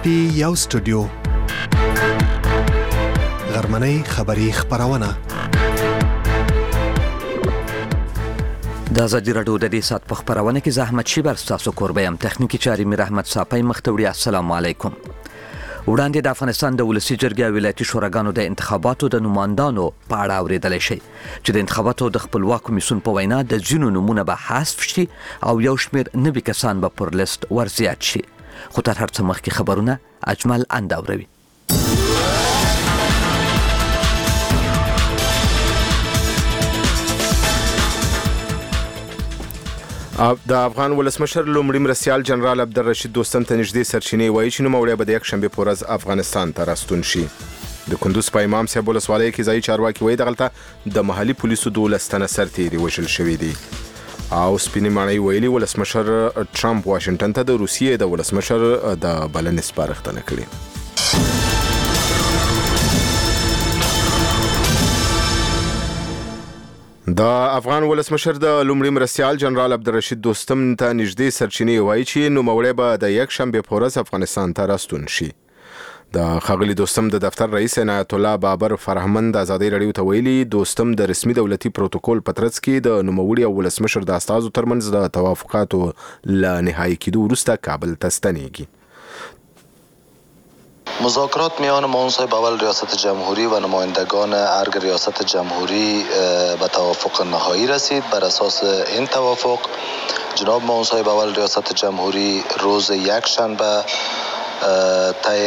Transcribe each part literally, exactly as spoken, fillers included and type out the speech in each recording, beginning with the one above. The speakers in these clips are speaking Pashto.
پټي یو سټوډیو غرمنۍ خبري خبرونه د ازادي راډیو د دې سات په خبرونه کې زحمت شیبر تاسو کوربه يم تخنیکی چاري میر احمد صاحب مختوړي السلام علیکم. وړاندې د افغانستان د ولسی جرګې ولایتي شوراګانو د انتخاباتو د نمائندانو په اړه اوریدل شي چې د انتخاباتو د خپلواک کمیسیون په وینا د ځینو نمونه به حذف شي او یو شمېر نوي کسان به پر لیست ورزیات شي. خو تر هر څه مخکې خبرونه اجمل انداوروي. د افغان ولسمشر لومړي مرستیال جنرال عبدالرشید دوستم ته نږدې سرچینې وایي چې نوموړی به د یکشنبې په ورځ افغانستان ته راستون شي. د کندوز په امام صاحب ولسوالۍ کې ځایي چارواکي وایي دغلته د محلي پولیسو دولس تنه سرتیري وژل شوي دي. او سپینې ماڼۍ ویلي ولسمشر ټرمپ واشنګټن ته د روسیې د ولسمشر د بلنې سپارښتنه کړې. د افغان ولسمشر د لومړي مرستیال جنرال عبدالرشید دوستم ته نږدې سرچینې وایي چې نوموړی به د یکشنبې په ورځ افغانستان ته راستون شي. د ښاغلي دوستم د دفتر رئیس عنایت الله بابر فرهمند ازادي راډیو ته ویلي دوستم د رسمي دولتي پروتوکول په ترڅ کې د نوموړي او ولسمشر د استازو ترمنځ د توافقاتو له نهایی کېدو وروسته کابل ته ستنیږي. مذاکرات میان معاون صاحب اول ریاست جمهوری و نمایندگان ارگ ریاست جمهوری به توافق نهایی رسید. بر اساس این توافق جناب معاون صاحب اول ریاست جمهوری روز یک شنبه طی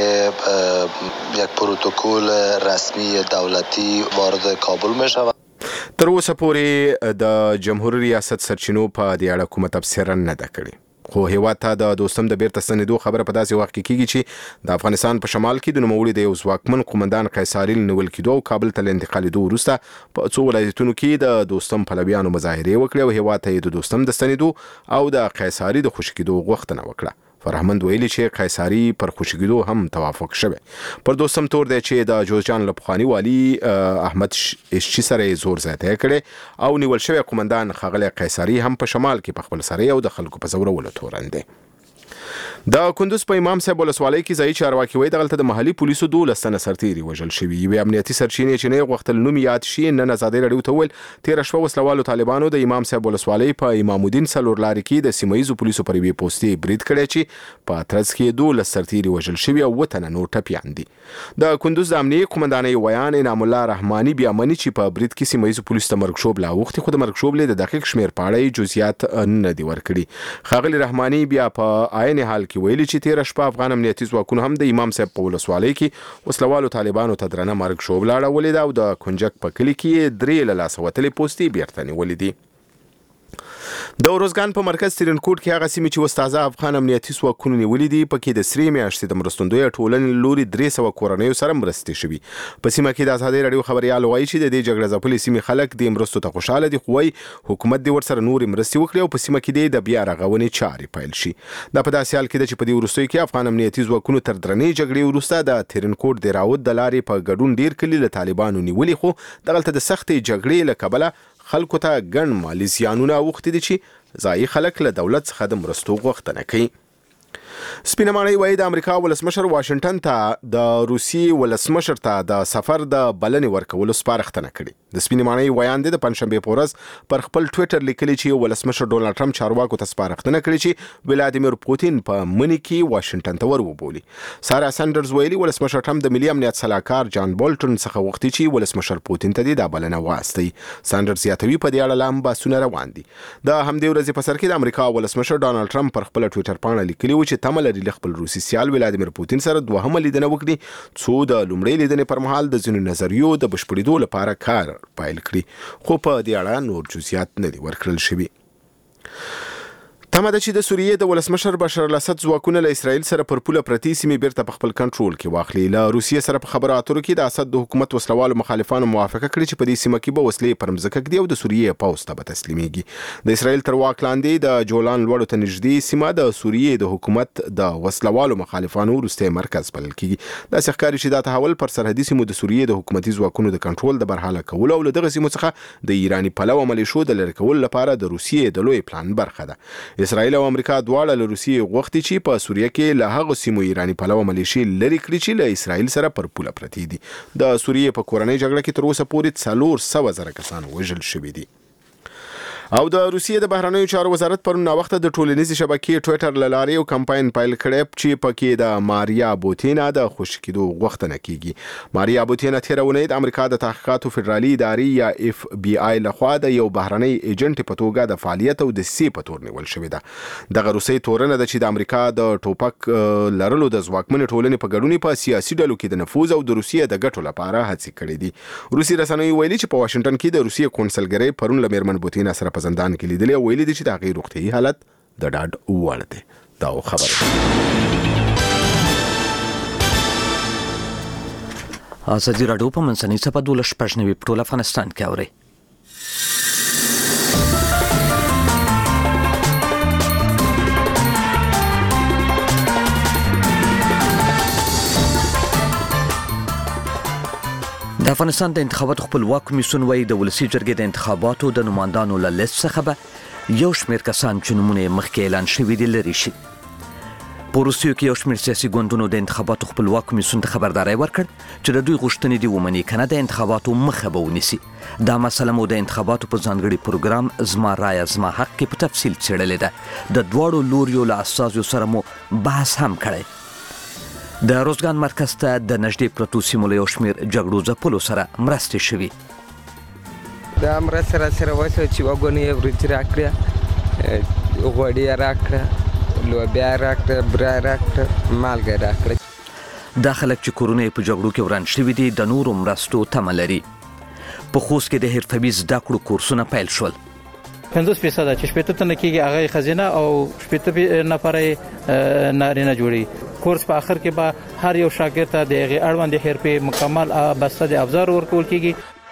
یک پروتکل رسمی دولتی وارد کابل می شود. تر اوسه پورې د جمهوریت ریاست سرچینو په دې اړه کومه تبصره نه ده کړې. خو هیواد ته د دوستم د بیرته ستنېدو خبره په داسې وخت کې کیږي چې د افغانستان په شمال کې د نوموړي د یو ځواکمن قومندان قیصاري نیول کېدو او کابل ته انتقالېدو وروسته په څو ولایتونو کې د دوستم پلویانو مظاهرې وکړې او هیواد ته د دوستم د ستنېدو او د قیصاري د خوشي کېدو غوښتنه وکړه. فرهمند ویلي چې قیصاري پر خوشي کېدو هم توافق شوی. پر دوستم تور دی چې د جوزجان له پخواني والي احمد اشچي سره زور زیاتی کړی او نیول شوی قومندان ښاغلی قیصاري هم په شمال کې په خپل سرۍ او د خلکو په زورولو تورن دی. د کندوز په امام صاحب ولسوالۍ کې ځایي چارواکي وایي دغلته د محلي پولیسو دولس تنه سرتیري وژل شوي. یوې امنیتي سرچینې چې نه غوښتل نوم یاد شي نن ازادي راډیو ته وویل تېره شپه وسلوالو طالبانو د امام صاحب ولسوالۍ په امام الدین څلور لارې کې د سیمه ییزو پولیسو پر یوې پوستې برید کړی چې په ترڅ کې دولس سرتیري وژل شوي او اووه تنه نور ټپیان دي. د کندوز د امنیې قومندانۍ ویان انعام الله رحماني بیا مني چې په برید کې سیمه ییزو پولیسو ته مرګ شوبله اوښتې خو د مرګ شوبلې د دقیق شمېر په اړه جزئیات نه دي ورکړي. ښاغلي رحماني بیا په عین حال کې ویلي چې تېره شپه افغان امنیتي ځواکونو هم د امام صاحب په ولسوالۍ کې وسلوالو طالبانو ته درنه مرګ شوبله اړولې ده او د کنجک په کلي کې درې له لاسه وتلې پوستې بیرته نیولې دي. د روزګان په مرکز ترینکوټ کې هغه سیمې چې استازه افغان امنیتي ځواکونو نیولې دي پکې د سرې میاشتې د مرستندویه ټولنې لوري درې سوه کورنیو سره مرستې شوي. په سیمه کې د ازادي راډیو خبریال وایي چې د دې جګړه ځپلې سیمې خلک دې مرستو ته خوشحاله دي خو وایي حکومت دې ورسره نورې مرستې وکړي او په سیمه کې دې د بیا رغونې چارې پیل شي. دا په داسې حال کې ده چې په دې وروستیو کې افغان امنیتي ځواکونو تر درنې جګړې وروسته د ترینکوټ د راوت د لارې په ګډون ډیر کلي له طالبانو نیولي خو دغلته د سختې جګړې له کبله خلکو ته ګڼ مالي زیانونه اوښتي دي چې ځایي خلک له دولت څخه د مرستو غوښتنه کوي. سپینه ماڼۍ وایي د امریکا ولسمشر واشنګټن ته د روسیې ولسمشر ته د سفر د بلنې ورکولو سپارښتنه کړې. د سپینې ماڼۍ ویان دی د پنجشنبې په ورځ پر خپل ټویټر لیکلي چې ولسمشر ډونالډ ټرمپ چارواکو ته سپارښتنه کړې چې ولادیمیر پوتین په مني کې واشنګټن ته ور وبولي. سارا سانډرز ویلي ولسمشر ټرمپ د ملي امنیت سلاکار جان بولټن څخه غوښتي چې ولسمشر پوتین ته د بلنه واستوي. سانډرز زیاتوي په دې اړه لا هم بحثونه روان دي. د همدې ورځې په سر کې د امریکا ولسمشر ډونالډ ټرمپ پر خپل ټویټر پاڼه لیکلي و چې تمه لري له خپل روسي سیال ولادیمیر پوتین سره دوهمه لیدنه وکړي څو د لومړۍ لیدنې پر مهال د ځینو نظریو د بشپړېدو لپاره کار پیل کړي خو په دې اړه نور جزئیات نه دي ورکړل شوي. تمه ده چې د سوریې د ولسمشر بشار الاسد ځواکونه له اسرائیل سره پر پوله پرتې سیمې بیرته په خپل کنټرول کې واخلي. له روسیې سره په خبرو اترو کې د اسد د حکومت وسلوالو مخالفانو موافقه کړې چې په دې سیمه کې به وسلې پر مځکه ږدي او د سوریې پوځ ته به تسلیمیږي. د اسرائیل تر واک لاندې د جولان لوړو ته نږدې سیمه د سوریې د حکومت د وسلوالو مخالفانو وروستی مرکز بلل کېږي. داسې ښکاري چې دا تحول پر سرحدي سیمو د سوریې د حکومتي ځواکونو د کنټرول د برحاله کولو او له دغه سیمو څخه د ایراني پلوه ملیشو د لرې کولو لپاره د روسیې د لوی پلان برخه ده. اسرائیل او امریکا دواړه له روسیې غوښتي چې په سوریه کې له هغو سیمو ایرانی پلوه ملیشي لري کړي چې له اسرائیل سره پر پوله پرتې دي. د سوریې په کورنۍ جګړه کې تر اوسه پورې څلور سوه زره کسان وژل شوي دي. او د روسیې د بهرنیو چارو وزارت پرون ناوخته د ټولنیزې شبکې ټویټر له لارې یو کمپاین پیل کړی چې پکې د ماریا بوتینا د خوشي کېدو غوښتنه کیږي. ماریا بوتینا تېره اونۍ د امریکا د تحقیقاتو فدرالي ادارې یا اف بي آی لخوا د یو بهرنی ایجنټ په توګه د فعالیت او د سي په تور نیول شوې ده. دغه روسي تورنه ده چې د امریکا د ټوپک لرلو د ځواکمنې ټولنې په ګډون په سیاسي ډلو کې د نفوذ او د روسیې د ګټو لپاره هڅې کړې دي. روسي رسنیو ویلي چې په واشنگټن کې د روسیې کونسلګرۍ پرون له میرمن بوتینا سره په زندان کې لیدلې او ویلي دي چې د هغې روغتیایي حالت د ډاډ وړ دی. دا خبره ازادي راډیو په منځنۍ صفحه دولس شپږ نوي په ټول افغانستان کې اوري. د افغانستان د انتخاباتو خپلواک کمیسیون وايي د ولسي جرګې د انتخاباتو د نمایندانو له لیست څخه به یو شمېر کسان چې نومونه یې مخکې اعلان شوي دي لرې شي. په وروستیو کې یو شمېر سیاسي ګوندونو د انتخاباتو خپلواک کمیسیون ته خبرداری ورکړ چې د دوی غوښتنې دي ومني که نه د انتخاباتو مخه به ونیسي. دا مسله مو د انتخاباتو په ځانګړي پروګرام زما رایه زما حق کې په تفصیل څېړلې ده. د دواړو لوریو له استازیو سره مو بحث هم کړی. د روزګان مرکز ته د نږدې پرتو سیمو له یو شمېر جګړو ځپلو سره مرستې شوي. دا مرسته را سره وشوه چې وګونې یې وریجې راکړه، غوړي یې راکړه، لوبیا یې راکړه، بوره یې راکړه، مالګه یې راکړه. دا خلک چې کورونه یې په جګړو کې وران شوي دي د نورو مرستو تمه لري. په خوست کې د حرفوي زده کړو کورسونه پیل شول. پنځوس فیصده چې شپېته تنه کېږي هغه خزینه او شپېته نفره نارینه جوړي. کورس په آخر کې به هر یو شاګرد ته د هغې اړوند حرفې مکمل بسته د افزار ورکول کېږي.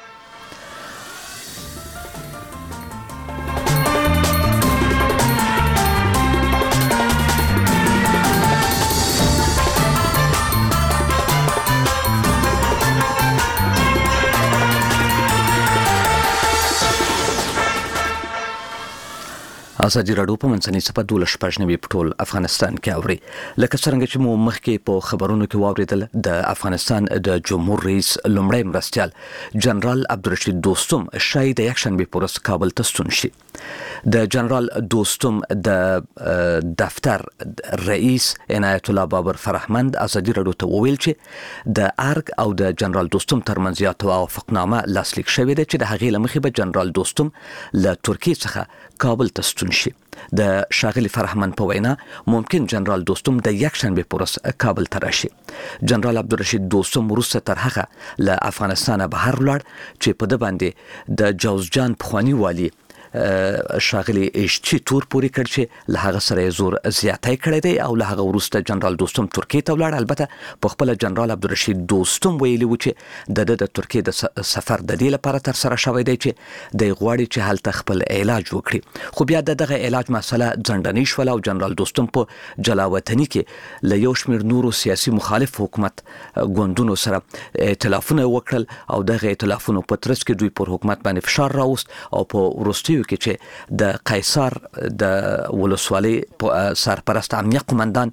ازادي راډیو په منځنۍ صفحه دولس شپږ نوي په ټول افغانستان کې اوري. لکه څرنګه چې مو مخکې په خبرونو کې واورېدل د افغانستان د جمهور رئیس لومړی مرستیال جنرال عبدالرشید دوستم شاید د یکشنبه په ورځ کابل ته ستون شي. د جنرال دوستم د دفتر رئیس عنایت الله بابر فرهمند ازادي راډیو ته وویل چې د ارګ او د جنرال دوستم ترمنځ یو توافقنامه لاسلیک شوې ده چې د هغې له مخې به جنرال دوستم له ترکیې څخه کابل ته ستون شي. د ښاغلي فرهمند په وینا ممکن جنرال دوستم د یکشنبه په ورځ کابل ته راشي. جنرال عبدالرشید دوستم وروسته تر هغه له افغانستانه بهر ولاړ چې په ده باندې د جوزجان پخواني والي ښاغلي ایشچي تور پورې کړ چې له هغه سره یې زور زیاتی کړی دی او له هغه وروسته جنرال دوستم ترکیې ته ولاړ. البته په خپله جنرال عبدالرشید دوستم ویلي و چې د ده د ترکیې د سفر د دې لپاره ترسره شوی دی چې دی غواړي چې هلته خپل علاج وکړي. خو بیا د دغه علاج مسله ځنډنۍ شوله او جنرال دوستم په جلاوطني کې له یو شمېر نورو سیاسي مخالف حکومت ګوندونو سره ائتلافونه وکړل او دغه ائتلافونو په ترڅ کې دوی پر حکومت باندې فشار راوست او په وروستیو کې چې د قیصار د ولسوالۍ سرپرست امنیه قومندان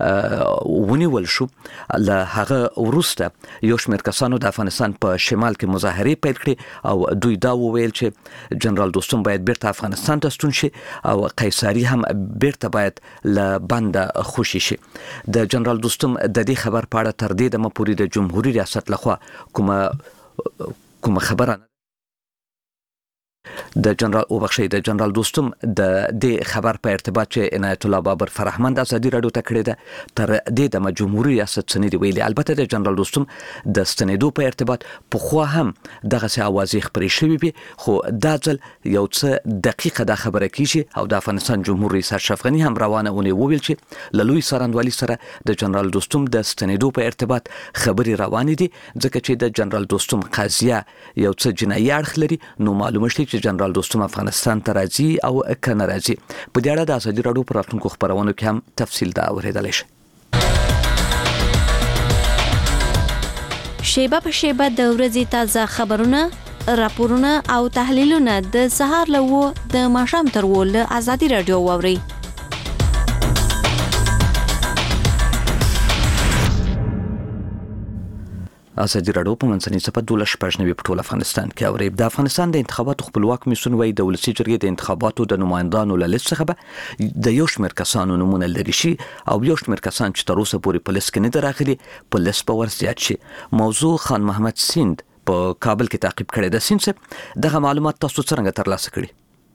ونیول شو، له هغه وروسته یو شمېر کسانو د افغانستان په شمال کې مظاهرې پیل کړې او دوی دا وویل چې جنرال دوستم باید بیرته افغانستان ته ستون شي او قیصاري هم بیرته باید له بنده خوشي شي. د جنرال دوستم د دې خبر په اړه تر دې دمه پورې د جمهوري ریاست لخوا کومه کومه خبره د جنرال او بخشي د جنرال دوستم د دې خبر په ارتباط چې عنایت الله بابر فرهمند ازادي راډیو ته کړی ده تر دې د جمهوریت ریاست سند ویلي. البته د جنرال دوستم د ستنېدو په ارتباط په خو هم دغه سي اوازې خبرې شوې وي، خو دا ځل یو څه دقیقه دا خبره کیږي او د افغانستان جمهور رئیس اشرف غنی هم روانه ونی وویل چې له لوی سرندوالي سره د جنرال دوستم د ستنېدو په ارتباط خبرې روانې دي ځکه چې د جنرال دوستم قضیه یو څه جنایي اړخ لري. نو معلومه شي چې جنرال دوستم افغانستان ته راځي او کنه راځي. په دې اړه د ازادي راډیو پر راتلونکو خبرونو کې هم تفصیل دا اورېدلی شي. شیبه په شیبه د ورځې تازه خبرونه، راپورونه او تحلیلونه د سهار له و د ماښام تر و له ازادي راډیو واوري. ازادي راډیو په منځنۍ صفحه دولس شپږ نوي په ټول افغانستان کې اوري. د افغانستان د انتخاباتو خپلواک کمیسیون وايي د ولسي جرګې د انتخاباتو د نمائندانو له لیست څخه به د یو شمېر کسانو نومونه لري شي او یو شمېر کسان چې تر اوسه پورې په لیست کې نه دي راغلي په لیست به ورزیات شي. موضوع خان محمد سیند په کابل کې تعقیب کړی د. سیند صاحب دغه معلومات تاسو څنګه ترلاسه کړي؟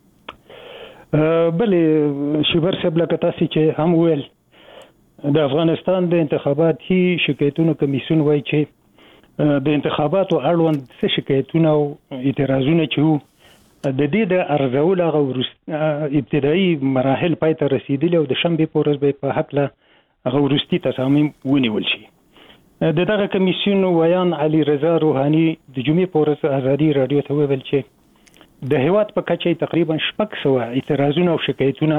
بلې شیبر صاحب لکه تاسو چې هم ویل د افغانستان د انتخاباتي شکایتونو کمیسیون وايي چې د انتخاباتو اړوند څه شکایتونه او اعتراضونه چې وو د دې د ارزولو غو ابتدایي مراحل پای ته رسیدلي او د شنبې په ورځ به په هکله هغه وروستي تصامیم ونیول شي. د دغه کمیسیون ویان علي رضا روحاني د جمعې په ورځ ازادي راډیو ته وویل چې د هیواد په کچه تقریبا شپږ سوه اعتراضونه او شکایتونه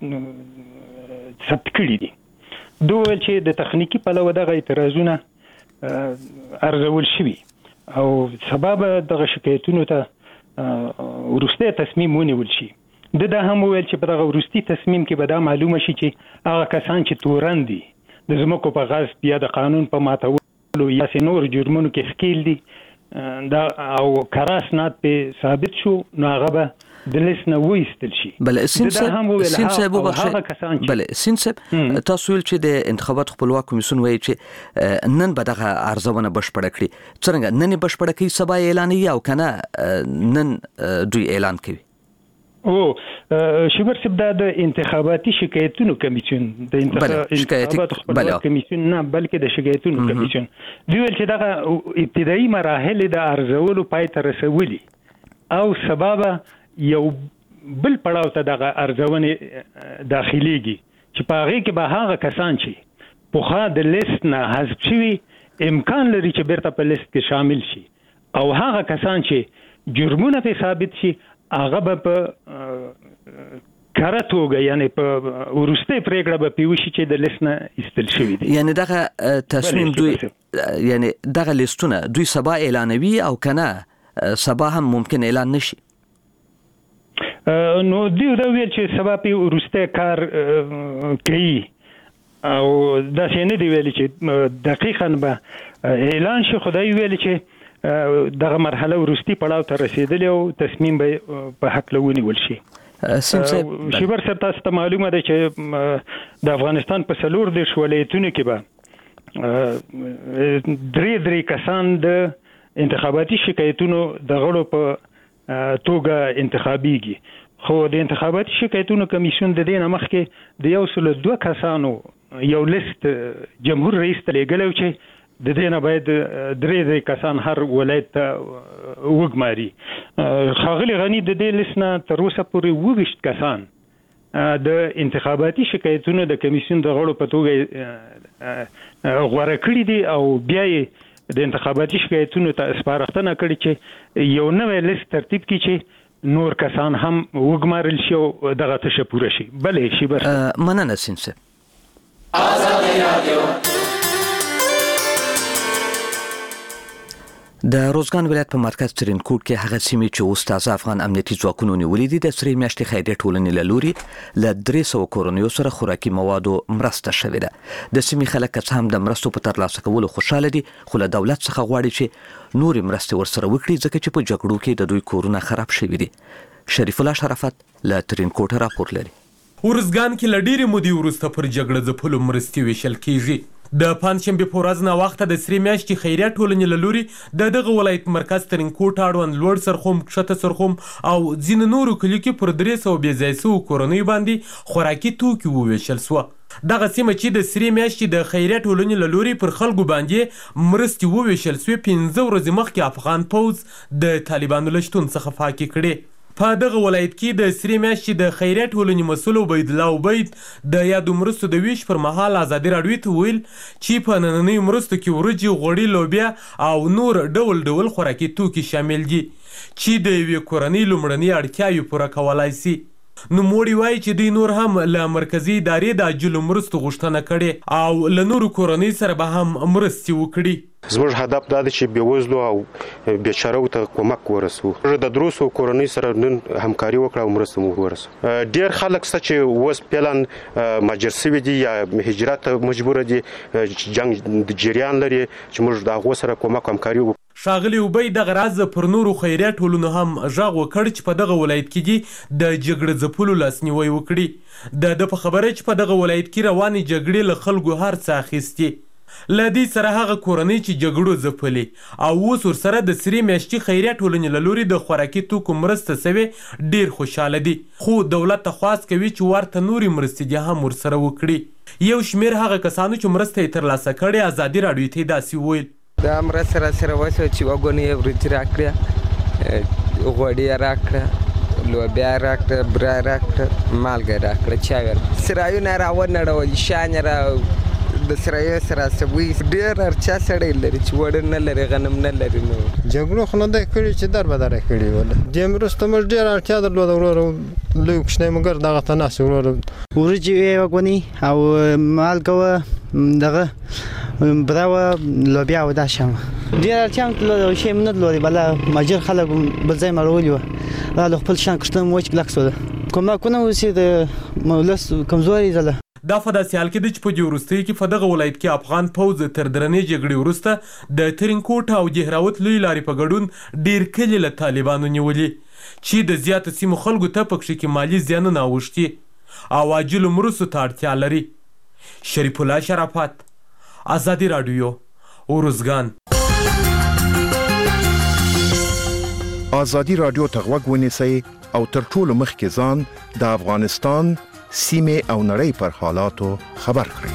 ثبت کړي دي. دوی ویل چې د تخنیکی پلوه دغه اعتراضونه ارزول شوي او سبب دغه شکایتونو ته ورسته تصمیم ونیول شي. د دا هم ویل چې په دغه ورستي تصمیم کې به دا معلومه شي چې هغه کسان چې تورن دي د زمکو په غصب یا د قانون په ماتولو یا نور جرمونو کې ښکیل دي دا او کراسنات په ثابت شو نو هغه به د لیست نه وایستل شي. بل سین صاحب بل سین صاحب تاسو ویل چې د انتخاباتو خپلواک کمیسیون وایي چې نن به دغه ارزونه بشپړه کړي. څنګه نن بشپړه کوي سبا اعلان یا او کنه نن دوی اعلان کوي؟ او شیبر صاحب د انتخاباتي شکایتونو کمیسیون د انتخاباتو خپلواک کمیسیون نه بلکې د شکایتونو کمیسیون دوی ویل چې دغه ابتدایي مراحل د ارزولو پای ته رسولي او سبب یو بل پړاو ته دغه ارزونه داخليږي چې په هغه کې به هغه کسان چې په خا د لیست نه حذف شوي امکان لري چې بیرته په لیست کې شامل شي او هغه کسان چې جرمونه په ثابت شي هغه به په کاراتوګه یعنی په ورسته پریکړه به پیوشي چې د لیست نه ایستل شوی دي. یعنی دغه تصمیم دوی یعنی دغه لیستونه دوی سبا اعلانوي او کنه سبا هم ممکن اعلان نشي. نو دیو دا ویل چې سبا په ورسته کار کوي او دا څنګه دی ویل چې دقیقاً به اعلان شي. خدای ویل چې دغه مرحله ورستی پړاو ته رسیدلی او تصمیم به په حق لونیول شي. شیبر صاحب تاسو ته معلومه ده چې د افغانستان په څلور دیرش ولایتونو کې به درې درې کسان د انتخاباتي شکایتونو د غړو په توګه انتخابيږي. خو د انتخاباتي شکایتونو کمیسیون د دې نه مخکې د یو سل دوه کسانو یو لیست جمهور رئیس ته لېږلی چې د دې نه باید درې درې کسان هر ولایت ته وګماري. ښاغلي غني د دې لیست نه تر اوسه پورې اووه ویشت کسان د انتخاباتي شکایتونو د کمیسیون د غړو په توګه غوره کړي دي او بیا یې د انتخاباتي شکایتونو ته سپارښتنه کړې چې یو نوی لیست ترتیب کړي چې نور کسان هم وګمارل شي او دغه تشه پوره شي. بلې شیبر مننه سین صاحب. آزادي رادیو د روزګان ولایت په مرکز ترینکوټ کې هغه سیمې چې اوس تازه افغان امنیتي ځواکونو نیولې دي د سرې میاشتې خیریه ټولنې له لوري له درې سوه کورنیو سره خوراکي موادو مرسته شوې ده. د سیمې خلک که څه هم د مرستو په ترلاسه کولو خوشحاله دي خو له دولت څخه غواړي چې نورې مرستې ورسره وکړي ځکه چې په جګړو کې د دوی کورونه خراب شوي دي. شریف الله شرافت له ترینکوټ راپور لري. ورزګان کې له ډېرې مودې وروسته پر جګړه ځپلو مرستې ویشل کیږي. د پنجشنبې په ورځ ناوخته د سرې میاشتې خیریه ټولنې له لوري د دغه ولایت مرکز ترینکوټ اړوند لوړ سرخوم کښته سرخوم او ځینو نورو کلیو کې پر درې سوه بې ځای سوو کورنیو باندې خوراکي توکي وویشل سوه. دغه سیمه چې د سرې میاشتې د خیریه ټولنې له لوري پر خلکو باندې مرستې وویشل سوې پنځه ورځې مخکې افغان پوځ د طالبانو له شتون څخه پاکې کړې. په دغه ولایت کې د سرې میاشتې د خیریه ټولنې مسؤل عبیدالله عبید د یادو مرستو د ویش پر مهال ازادي راډیو ته ویل چې په نننیو مرستو کې وریجې، غوړي، لوبیا او نور ډول ډول خوراکي توکي شامل دي چې د یوې کورنۍ لومړنۍ اړتیاوې پوره کولی سي. نوموړي وایي چې دوی نور هم له مرکزي ادارې د عاجلو مرستو غوښتنه کړې او له نورو کورنۍ سره به هم مرستې وکړي. زموږ هدف دا دی چې بېوزلو او بېچارهو ته کومک ورسوو. د درو سوو کورنۍ سره نن همکاري وکړه او مرسته مو ورسوو. ډېر خلک شته چې اوس فعلا مهاجر سوي دي یا هجرت ته مجبوره دي، جنګ جریان لري چې موږ د هغو سره کومک او همکاري وکړو. ښاغلي اوبی دغه راز پر نورو خیریه ټولنو هم غږ وکړ چې په دغه ولایت کې دي د جګړه ځپلو لاسنیوی وکړي. د ده په خبره چې په دغه ولایت کې روانې جګړې له خلکو هر څه اخیستي. له دې سره هغه کورنۍ چې جګړو ځپلې او اوس ورسره د سرې میاشتې خیریه ټولنې له لوري د خوراکي توکو مرسته سوې ډېر خوشحاله دي، خو دولت ته خواست کوي چې ورته نورې مرستې دې هم ورسره وکړي. یو شمېر هغه کسانو چې مرسته یې ترلاسه کړې ازادي راډیو ته یې داسې وویل: دا مرسته راسره وشوه چې اووه ګونې وریجې راکړه، غوړي یې راکړه، لوبیا یې راکړه، بوره یې راکړه، مالګه یې راکړه، چای یې راکړه، سرایونه یې راونړول، شیان یې را د سرایو سره سوي. ډېر هرچا سړی لري چې وړه نه لري، غنم نه لري. نو جګړو خو نه دی کړي چې در به دره کړي وله. دې مرستو موږ ډېره اړتیا درلوده وروره، لوی کوچنی مګر دغه ته ناست وروره. وریجې وې یوه ګونۍ او مالګه وه، دغه بوره وه، لوبیا وه، دا شیان وه. ډېر اړتیا هم درلوده او شی مې نه درلودې. بله مهاجر خلک بل ځای مړولي وه، راغله خپل شیان کښته مو وچ کلک سوله. کومکونه اوسې د ولس کمزوري ځله. دا په داسې حال کې ده چې په دې وروستیو کې په دغه ولایت کې افغان پوځ تر درنې جګړې وروسته د ترینکوټ او دهراوت لوی لارې په ګډون ډېر کلي له طالبانو نیولي چې د زیاتو سیمو خلکو ته په کښې کې مالي زیانونه اوښتي او عاجلو مرستو ته اړتیا لري. شریف الله شرافت، ازادي راډیو، ارزګان. ازادي راډیو ته غوږ ونیسئ او تر ټولو مخکې ځان د افغانستان سیمې او نړۍ پر حالاتو خبر کړئ.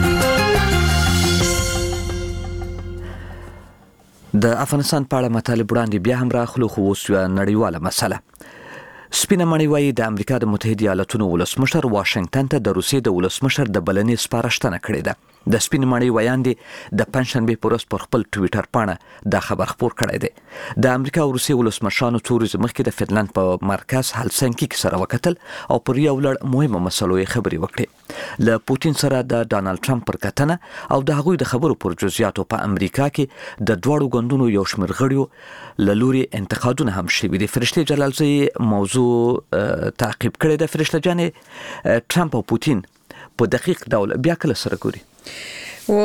د افغانستان په اړه مطالب وړاندې بیا هم راخلو، خو اوس یوه نړیواله مسله. سپینه مڼۍ وایي د امریکا د متحده ایالتونو ولسمشر واشنګټن ته د روسیې د ولسمشر د بلنې سپارښتنه کړې ده. د سپینې مڼۍ ویاندې د پنجشنبې په ورځ پر خپل ټویټر پاڼه دا خبر خپور کړی دی. د امریکا او روسیې ولسمشرانو څو ورځې مخکې د فنلند په مرکز هلسنکي کې سره وکتل او پر یو لړ مهمو مسلو یې خبرې وکړې. له پوتین سره د ډانالډ ټرمپ پر کتنه او د هغوی د خبرو پر جزئیاتو په امریکا کې د دواړو ګوندونو یو شمېر غړیو له لوري انتقادونه هم شوي دي. فرشتې جلالزی موضوع تعقیب کړې ده. فرشته جانې، ټرمپ او پوتین په دقیق ډول بیا کله سره ګوري؟ و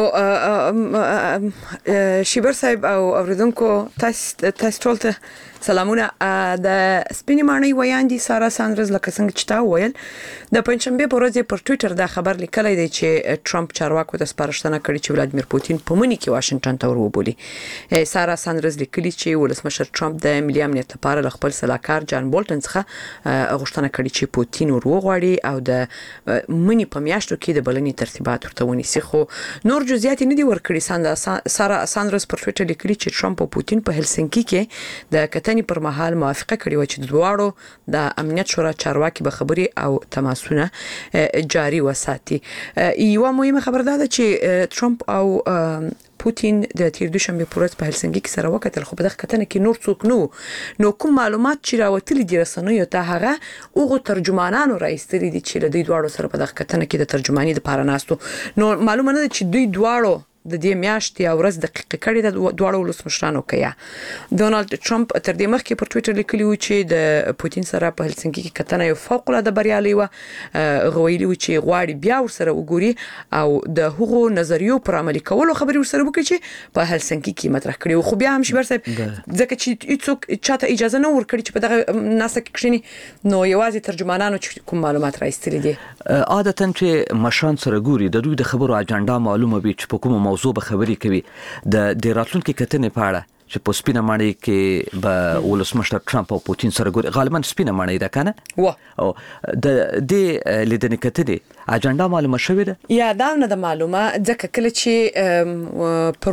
شیبر صاحب او اوریدونکو، تاسو تاسو ټول ته سلامونه. د سپینې مڼۍ ویاندې سارا ساندرز لکه څنګه چې تا وویل د پنجشنبې په ورځ پر ټویټر دا خبر لیکلی دی چې ټرمپ چارواکو ته سپارښتنه کړې چې ولادیمیر پوتین په مني کې واشنګټن ته وروبولي. سارا ساندرز لیکلي چې ولسمشر ټرمپ د ملي امنیت لپاره له خپل سلاکار جان بولټن څخه غوښتنه کړې چې پوتین وروغواړي او د مني په میاشتو کې د بلنې ترتیبات ورته ونیسي. خو نور جزئیات نه دي ورکړي. سارا ساندرز پر ټویټر لیکلي چې ټرمپ او پوتین په هلسنکي کې د کتنې پر مهال موافقه کړې و چې دواړو د امنیت شورا چارواکي به خبرې او تماسونه جاري وساتي. یوه مهمه خبر ده چې ټرمپ او پوتین د تیر دوشنبه په ورځ په هلسنکي کې سره وکتل، خو په دغه کتنه کې نور څوک نو نو کوم معلومات چې راوتلي دي رسنیو ته هغه اوغه ترجمانانو راایستلي دي چې له دوی دواړو سره په دغه کتنه کې د ترجمانی لپاره ناستو. نو معلومه نه ده چې دوی دواړو د دې میاشتې او ورځ دقیقه کړې ده دواړو ولسمشرانو کې. ډونالد ټرمپ تر دې مخکې پر ټویټر لیکلی و چې د پوتین سره په هلسنکي کې کتنه یو فوق العاده بریالي و. غویلی و چې غواړي بیا ورسره وګوري او د هغو نظریو پر عملي کولو خبرې ورسره وکړي چې په هلسنکي کې مطرح کړي. خو بیا هم شیبر صاحب ځکه چې هیڅوک چاته اجازه نه ورکړي چې په دغه ناسه کې کښیني، نو یوازې ترجمانانو چې کوم معلومات راایستلي دي عادتا چې مشران سره ګوري د دوی د خبرو اجنډا معلومه وي چې په کومه موضوع به خبرې کوي. د د راتلونکي کتنې په اړه چې په سپینه مڼۍ کې به ولسمشر ټرمپ او پوتین سره ګوري، غالبا سپینه مڼۍ ده کنه و او د دې لیدنې کتنې اجنډا معلومه شوې ده یا دا نه ده معلومه، ځکه کله چې پرون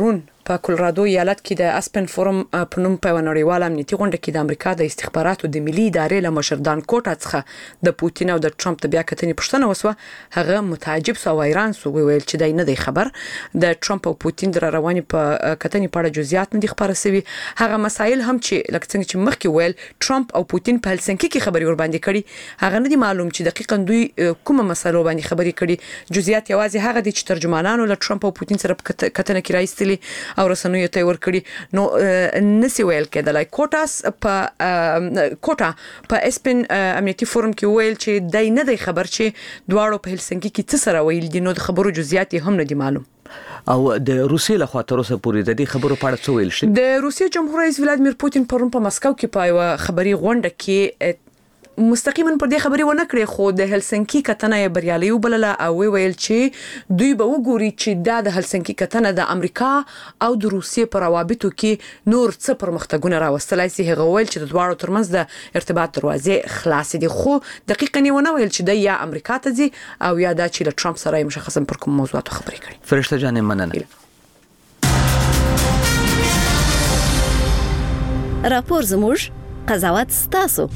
په کولرادو ایالت کې د اسپن فورم په نوم په نړیوال امنیتي غونډه کې د امریکا د استخباراتو د ملي ادارې له مشردان کوټا څخه د پوتین او د ټرمپ د بیا کتنې پوښتنه وسوه. هغه متعجب سو وایران سو ویل چې دای نه دی خبر د ټرمپ او پوتین در رواني په کتنې په اړه جزئیات نه دي خبره سوي. هغه مسایل هم چې لکه څنګه چې مخکې ویل ټرمپ او پوتین په هلسنکي کې خبري ور باندې کړي هغه نه دي معلوم چې دقیقاً دوی کومه مسله باندې خبري کړي. جزئیات یوازې هغه دي چې ترجمانانو له ټرمپ او پوتین سره کتنه کې راځتلي او رسنیو ته ور کړي. نو نسی ویل کېدلای کوټاس په کوټا په اسپن امنیتي فورم کې ویل چې دای نه دی خبر چې دواړو په هلسنکي کې څه سره ویل دي. نو د خبرو جزئیات هم نه دي معلوم. او د روسیې له خوا تر اوسه پورې د دې خبرو په اړه څه ویل شي؟ د روسیې جمهور رئیس ولادیمیر پوتین پرون په مسکو کې په یو خبري غونډه کې مستقیما پر دې خبري ونه کړې خو د هلسنکي کتنه یې بریالي وبلله او ویل چې دوی به وګوري چې دا د هلسنکي کتنه د امریکا او د روسیې په روابطو کې نور څه پرمختګونه راوستلای شي. هغه ویل چې د دواړو ترمنځ د ارتباط دروازې خلاص دي خو دقیقاً یې ونه ویل چې د یا امریکا ته ځي او یا دا چې له ټرمپ سره مشخصا پر کوم موضوعاتو خبرې کړي. فرشته جان مننه. راپور زموږ قضاوت ستاسو.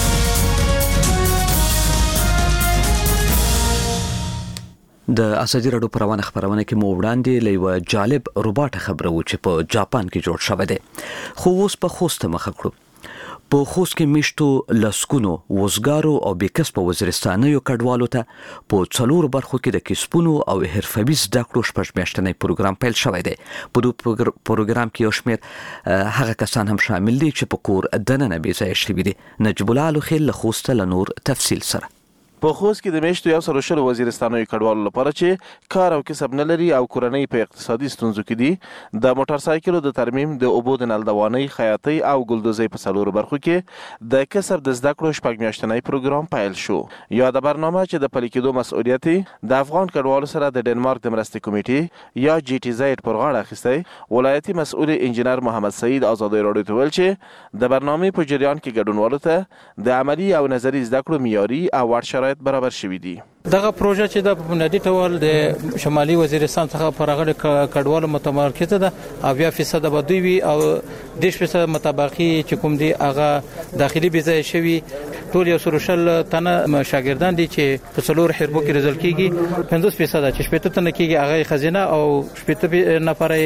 د اساسي رادیو پروانه خبرونه کې مو وړاندې لوي جالب روباټ خبره و چې په جاپان کې جوړ شوی دی خو اوس په خوست مخه کړو. په خوست کې میشتو لسکونو وزګارو او بیکسب وزیرستانیو کډوالو ته په څلور برخو کې د کسبونو او حرفوي زده کړو شپږ میاشتنی پروګرام پیل شوی دی. په دې پروګرام کې یو شمېر هغه کسان هم شامل دي چې په کور دننه بي ځای شوي دي. نجیب الله الخیل له خوست له نور تفصیل سره. په خوست کې د میشتو یو سره شل وزیرستانوي کډوالو لپاره چې کار او کسب نه لري او کورنۍ په اقتصادي ستونزو کې دي د موټر سایکلو د ترمیم د اوبو د نلدوانۍ خیاطۍ او ګلدوزۍ په څلورو برخو کې د کسب د زده کړو شپږ میاشتنی پروګرام پیل شو. یاده برنامه چې د پلي کېدو مسؤلیت د افغان کډوالو سره د ډنمارک د مرستې کمیټې یا جی ټي زیډ پر غاړه اخیستی. ولایتي مسؤل انجینر محمد سعید آزادۍ راډیو ته ویل چې د برنامې په جریان کې ګډونوالو ته د عملی او نظري زده کړو معیاري او وړ شرایط برابر شوي دي. دغه پروژه چې د بنیادی ډول د شمالي وزیرستان څخه پرغړ کډوالو متمرکزه ده او بیا فیصد به دوی وي او د فیصد مطابقي چې کوم دي هغه داخلي بيځای شوی. ټول یو سره شل تنه شاګردان دي چې په څلور حربو کې رزل کیږي. پنځوس فیصد چې شپږ تنه کیږي هغه خزینه او شپږ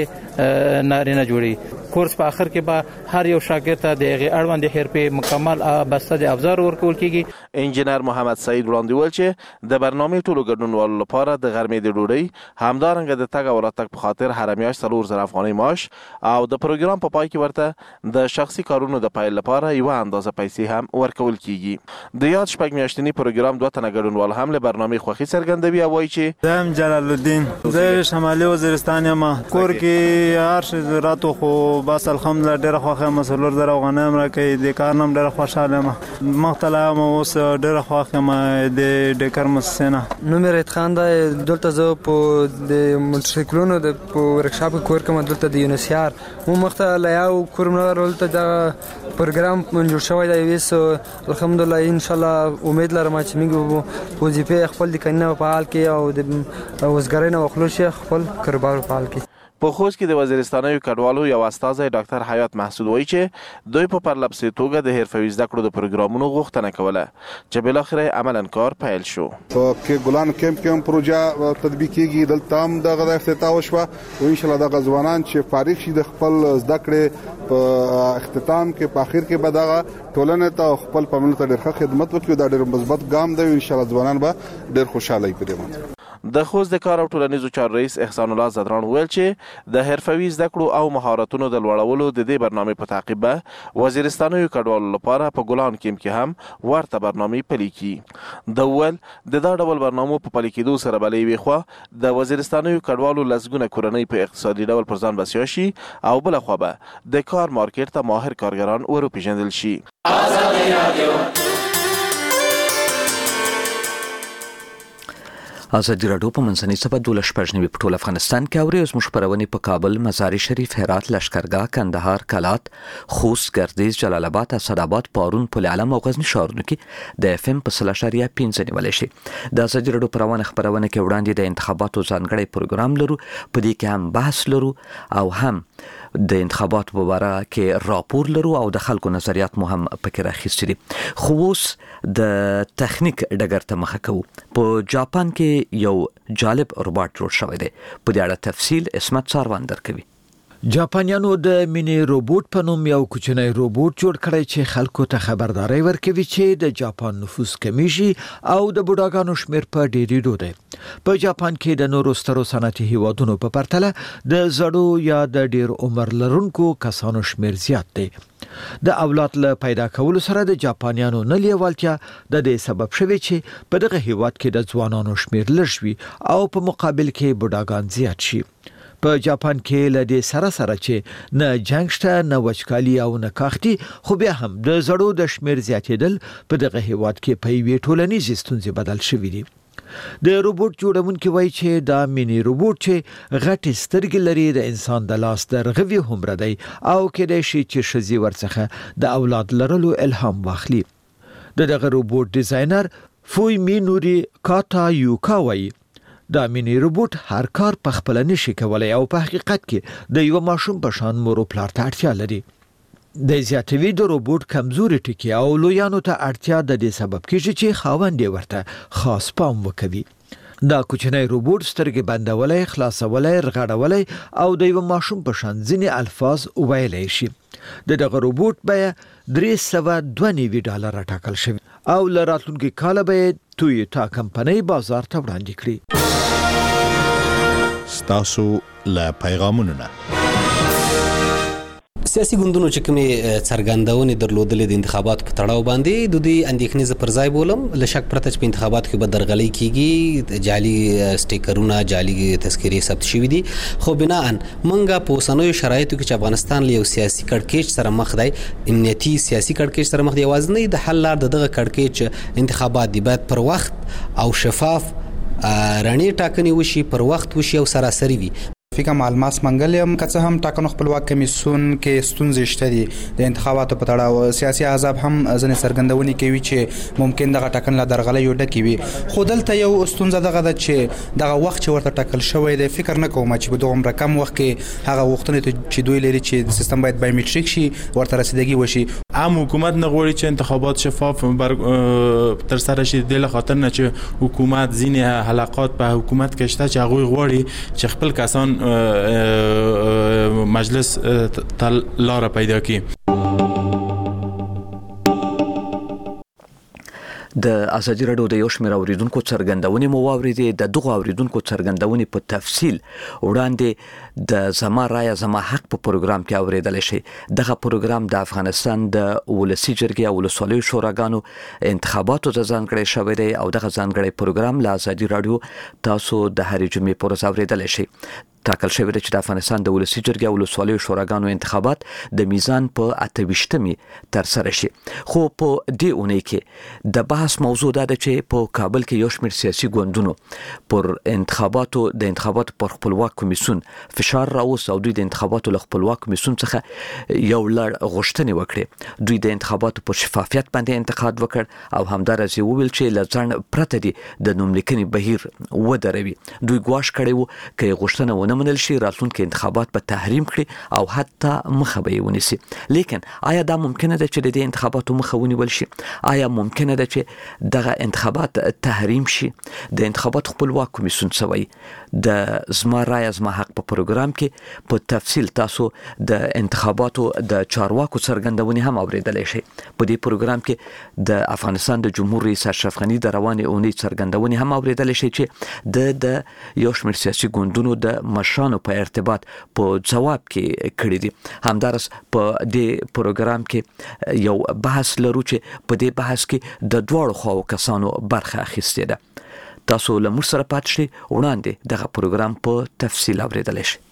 نفرې نارینه جوړي. کورس په اخر کې به هر یو شاګرد ته د اړوند حرفې مکمل بسته د افزار ورکول کیږي. انجینر محمد سعید وړاندې ول چې د برنامې ټولو ګډونوالو لپاره د غرمې د ډوډۍ همدارنګه د تګ او راتګ په خاطر هر میاشت څلور زره افغانۍ معاش او د پروګرام په پای کې ورته د شخصي کارونو د پیل لپاره یو اندازه پیسې هم ورکول کیږي. د یاد شپږ میاشتنی پروګرام دوه تنه ګډونوال هم له برنامې خوښي څرګندوي او وایي چې زم جلال الدین زه شمالي وزیرستان یم. کور کې هر شي راتو خو بس الحمدلله ډېر خوښه مسلور زره غنم راکې د کار نم ډېر خوشاله یم. مختلف اوس ډېر خوښه ما د ډکر مسنه نو مې رات خان دا دلته زه په د موټرسایکلونو د ورکشاپ کور کوم دلته د یونسیار مو مخته لیاو کورم ولته دا پروګرام جوړ شوی دی. ویس الحمدلله ان شاء الله امید لرم چې موږ وظیفه خپل د کنه په حال کې او د وزګرۍ نو خپل شي خپل کاروبار په حال کې. په خوست کې د وزیرستانیو کډوالو یو استاذ ډاکټر حیات محسود وایي چې دوی په پرلپسې توګه د حرفوي زده کړو د پروګرامونو غوښتنه کوله چې بل اخر عملاً کار پیل شو. په ګلان کیمپ کې هم پروژه تطبیق کیږي. دلته هم د غږ افتتاح وشوه او ان شاء الله د غزوانان چې فارغ شي د خپل زده کړې په اختتام کې په اخر کې به دغه ټولنه ته خپل پمنو ته ډېر خدمت وکړي. دا ډېر مثبت ګام دی. ان شاء الله ځوانان به ډېر خوشاله وي په دې باندې. د خوست د کار او ټولنیزو چارو رئیس احسان الله زدران ویل چې د حرفوي زده کړو او مهارتونو د لوړولو د دې برنامې په تعقیب به وزیرستانیو کډوالو لپاره په ګلان کیمپ کې هم ورته برنامې پلي کړي. د ول د دا ډول برنامو په پلي کېدو سره بلې وي خو د وزیرستانیو کډوالو لسګونه کورنۍ په اقتصادي ډول پر ځان بسیا شي او بل خو به د کار مارکیټ ته ماهر کارګران وروپېژندل شي. ازادي راډیو په منځنۍ سبا دولس شپږ نوي په ټول افغانستان کې اوري. اوس موږ خبرونه په کابل، مزار شریف، هرات، لشکرګاه، کندهار، کلات، خوست، ګردیز، جلال آباد، اسداباد، پارون، پل علم او غزنی ښارونو کې د اف ام په سل اشاریه پنځه نیولای شي. د ازادي راډیو پروانه خبرونه کې وړاندې د انتخاباتو ځانګړی پروګرام لرو، په دې کې هم بحث لرو او هم د انتخاباتو په اړه کې راپور لرو او د خلکو نظریات مو هم پکې راخیستي دي. خو اوس د تخنیک ډګر ته مخه کوو. په جاپان کې یو جالب روباټ جوړ شوی دی. په دې اړه تفصیل اسمت ساروان درکوي. جاپانیانو د مینی روبوټ په نوم یو کوچنی روبوټ جوړ کړی چې خلکو ته خبرداري ورکوي چې د جاپان نفوس کمیږي او د بوډاګانو شمیر په ډیریدو دی. په جاپان کې د نورو سترو صنعتي هیوادونو په پرتله د زړو یا د ډیر عمر لرونکو کسانو شمیر زیات دی. د اولاد له پیدا کولو سره د جاپانیانو نه لیوالتیا د دې سبب شوی چې په دغه هیواد کې د ځوانانو شمیر لږ وي او په مقابل کې بوډاګان زیات شي. په جاپان کې له دې سره سره چې نه جنگ شته، نه وچکالي او نه کاختي، خو بیا هم د زړو د شمیر زیاتېدل په دغه هیواد کې په یوې ټولنیزې ستونزې بدل شوي دي. د روبوټ جوړونکي وایي چې دا مینی روبوټ چې غټې سترګې لري د انسان د لاس د رغوي هومره دی او کېدای شي چې ښځې ورڅخه د اولاد لرلو الهام واخلي. د دغه روبوټ ډیزاینر فویمینوري کاتا یوکا وایي دا مینی روبوټ هر کار په خپل نشي کولای او په حقیقت کې د یو ماشوم په شان مور او پلار ته اړتیا لري. د زیاتوي د روبوټ کمزوري ټکي او لویانو ته اړتیا د دې سبب کیږي چې خاوند یې ورته خاص پام وکوي. دا کوچنی روبوټ سترګې بندولای، خلاصولای، رغړولای او د یو ماشوم په شان ځینې الفاظ ویلای شي. د دغه روبوټ بیه درې سوه دوه نوي ډالر ټاکل شوی او له راتلونکي کاله به تویوتا کمپنۍ بازار ته وړاندې کړي. ستاسو له پیغامونو نه سیاسي ګوندونو چې کومې څرګندونې درلودلې د انتخاباتو په تړاو باندې د دوی اندېښنې زه پر ځای بولم. له شک پرته چې په انتخاباتو کې به درغلۍ کیږي، جعلي سټیکرونه، جعلي تذکرې ثبت شوي دي، خو بناءً موږ په اوسنیو شرایطو کې چې افغانستان له یو سیاسي کړکېچ سره مخ دی، امنیتي سیاسي کړکېچ سره مخ دی، یوازینۍ د حل لار د دغه کړکېچ انتخابات دي. باید پر وخت او شفاف رڼې ټاکنې وشي، پر وخت وشي او سراسري وي. فکر مالماس منګل هم که څه هم ټاکنو خپلواک کمیسیون کې ستونزې شته دي د انتخاباتو په تړاو. سیاسي احزاب هم ځنې څرګندونې کوي چې ممکن دغه ټاکنه له درغلیو ډکې وي، خو دلته یو ستونزه دغه ده چې دغه وخت چې ورته ټاکل شوی دی، فکر نه کوم چې په دغومره کم وخت کې هغه غوښتنې چې دوی لري چې سیستم باید بایومټریک شي ورته رسیدګي وشي. عام حکومت نه غواړي چې انتخابات شفاف تر سره شي، د خاطر نه چې حکومت ځینې حلقات په حکومت کې شته چې هغوی غواړي چې خپل کسان مجلس ته لاره پیدا کړي. د ازادي راډیو د یو شمېر اوریدونکو څرګندونې مو واورېدې. د دغو اوریدونکو څرګندونې په تفصیل وړاندې د زما رایه زما حق په پروګرام کې اوریدلی شي. دغه پروګرام د افغانستان د ولسي جرګې او ولسوالیو شوراګانو انتخاباتو ته ځانګړی شوی دی او دغه ځانګړی پروګرام له ازادي راډیو تاسو د هرې جمعې په ورځ اوریدلی شي. ټاکل شوی دی چې د افغانستان د ولسي جرګې او ولسوالیو شوراګانو انتخابات د میزان په اته ویشتمې ترسره شي. خو په دې اونۍ کې د بحث موضوع دا ده چې په کابل کې یو شمېر سیاسي ګوندونو پر انتخاباتو د انتخاباتو پر خپلواک کمیسیون فشار راوست او دوی د انتخاباتو له خپلواک کمیسیون څخه یو لړ غوښتنې وکړې. دوی د انتخاباتو پر شفافیت باندې انتقاد وکړ او همداراز یې وویل چې له ځنډ پرته دي د نوملیکنې بهیر ودروي. دوی ګواښ کړی و که یې غوښتنه ونه منل شي، راتلونکي انتخابات به تحریم کړي او حتی مخه به یې ونیسي. لیکن آیا دا ممکنه ده چې د دې انتخاباتو مخه ونیول شي؟ آیا ممکنه ده چې دغه انتخابات تحریم شي؟ د انتخابات خپلواک کمیسیون څه وایي؟ د زما رایه زما حق په پروګرام کې په تفصیل تاسو د انتخاباتو د چارواکو څرګندونې هم اوریدلی شئ. په دې پروګرام کې د افغانستان د جمهور رئیس اشرف غني د روانې اونۍ څرګندونې هم اوریدلی شئ چې د د یو شمېر سیاسي ګوندونو د مشرانو په ارتباط په جواب کې کړی دي. همدارس په دې پروګرام کې یو بحث لرو چې په دې بحث کې د دواړو خواو کسانو برخه اخیستې ده. تاسو له موږ سره پاتې شئ، وړاندې دغه پروګرام په تفصیل اوریدلی شئ.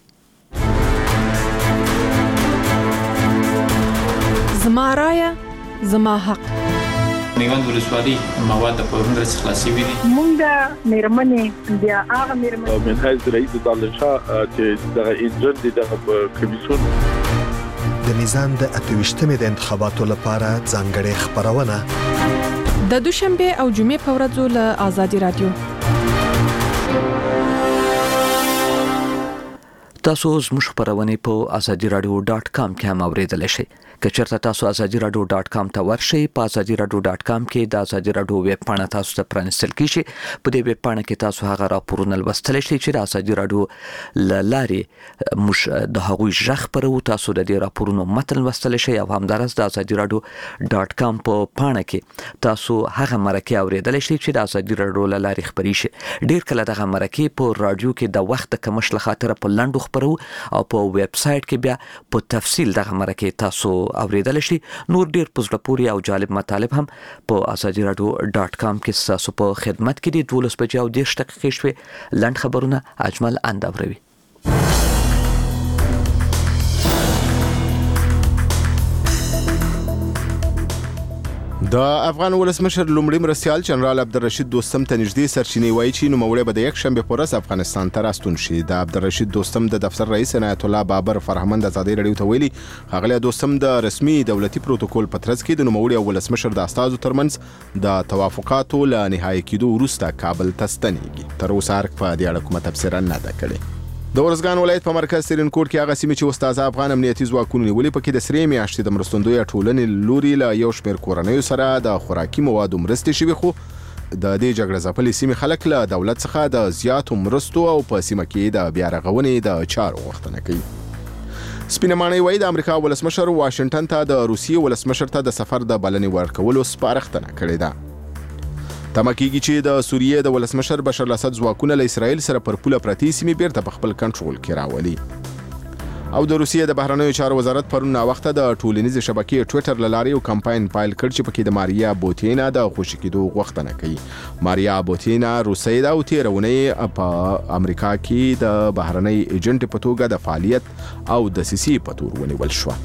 زما رایه زما حق. میوند ولسوالۍ مواد د پورونو رس خلاصي وي مونږ د میرمنې بیا هغه میرمنې من حیث رئیس دانشا چې د انجن د کمیسیون د میزان د اتويشتمې د انتخاباتو لپاره ځانګړې خبرونه د دوشنبه او جمعې په ورځو له آزادي رادیو تاسو زموږ خبرونه په ازادي رادیو ډاٹ کام کې هم اوریدلی شئ. که چېرته تاسو ازادي رادیو ډاٹ کام ته ورشئ، په ازادي رادیو ډاٹ کام کې د ازادي رادیو ویب پاڼه تاسو ته پرانیستل کیږي. په دې ویب پاڼه کې تاسو هغه راپورونه لوستلی شئ چې د ازادي رادیو له لارې موږ د هغوی غږ خپروو. تاسو د دې راپورونو متن لوستلی شئ او همدارس د ازادي رادیو ډاٹ کام په پاڼه کې تاسو هغه مرکې اوریدلی شئ چې د ازادي رادیو له لارې خپرې شي. ډېر کله دغه مرکې په رادیو کې د وخت د کمښت له خاطره په لنډو خپرو او په ویب سایټ کې بیا په تفصیل دغه مرکې تاسو اوریدلی شئ. نور ډېر په زړه پورې او جالب مطالب هم په ازادي رادیو ډاٹ کام کې ستاسو په خدمت کې دي. دولس بجې او دېرش دقیقې شوې. لنډ خبرونه اجمل اندوروي. د افغان ولسمشر لومړي مرستیال جنرال عبدالرشید دوستم ته نږدې سرچینې وایي چې نوموړی به د یک شنبې په ورځ افغانستان ته راستون شي. د عبدالرشید دوستم د دفتر رئیس عنایت الله بابر فرهمند ازادي رادیو ته ویلي ښاغلی دوستم د رسمي دولتي پروتوکول په ترڅ کې د نوموړي او ولسمشر د استازو ترمنځ د توافقاتو له نهایي کېدو وروسته کابل ته ستنېږي. تر اوسه هر په دې اړه کومه تبصره نه ده کړې. د ورزګان ولایت په مرکز سرینکوټ کې هغه سیمې چې استاد افغان امنیتي ځواکونو نیولې پکې د سرې میاشتې د مرستندویه ټولنې لوري له یو شمېر کورنیو سره د خوراکي موادو مرستې شوي، خو د دې جګړه ځپلې سیمې خلک له دولت څخه د زیاتو مرستو او په سیمه کې د بیا رغونې د چارو غوښتنه کوي. سپینه ماڼۍ وایي د امریکا ولسمشر واشنګټن ته د روسیې ولسمشر ته د سفر د بلنې ورکولو سپارښتنه کړې ده. تمه کېږي چې د سوریې د ولسمشر بشر الاسد ځواکونه له اسرائیل سره پر پوله پرتې سیمې بیرته په خپل کنټرول کې راولي. او د روسیې د بهرنیو چارو وزارت پرون ناوخته د ټولنیزې شبکې ټویټر له لارې یو کمپاین پیل کړ چې پکې د ماریا بوتینا د خوشي کېدو غوښتنه کوي. ماریا بوتینا روسۍ ده او تېره اونۍ په امریکا کې د بهرنۍ ایجنټ په توګه د فعالیت او دسیسې په تور ونیول شوه.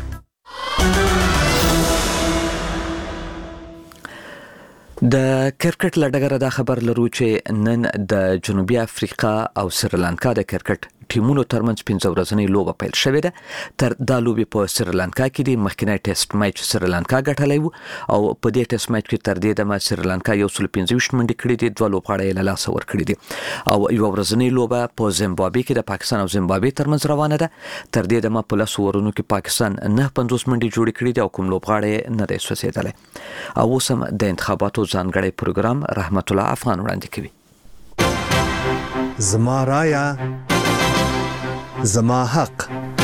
د کرکټ له ډګره دا خبر لرو چې نن د جنوبي افریقا او سریلانکا د کرکټ ټیمونو ترمنځ پنځه ورځنۍ لوبه پیل شوې ده. تر دا لوبې په سریلانکا کې د مخکینی ټیسټ میچ سریلانکا ګټلی و او په دې ټیسټ میچ کې تر دې دمه سریلانکا یو سل پنځه ویشت منډې کړې دي، دوه لوبغاړي یې له لاسه ورکړي دي. او یوه ورځنۍ لوبه په زیمبابوې کې د پاکستان او زیمبابوې ترمنځ روانه ده. تر دې دمه په لسو اورونو کې پاکستان نه پنځوس منډې جوړې کړې دي او کوم لوبغاړی نه دی سوځېدلی. او اوس هم د انتخاباتو ځانګړی پروګرام رحمت الله افغان وړاندې کوي. زما رایا زما حق.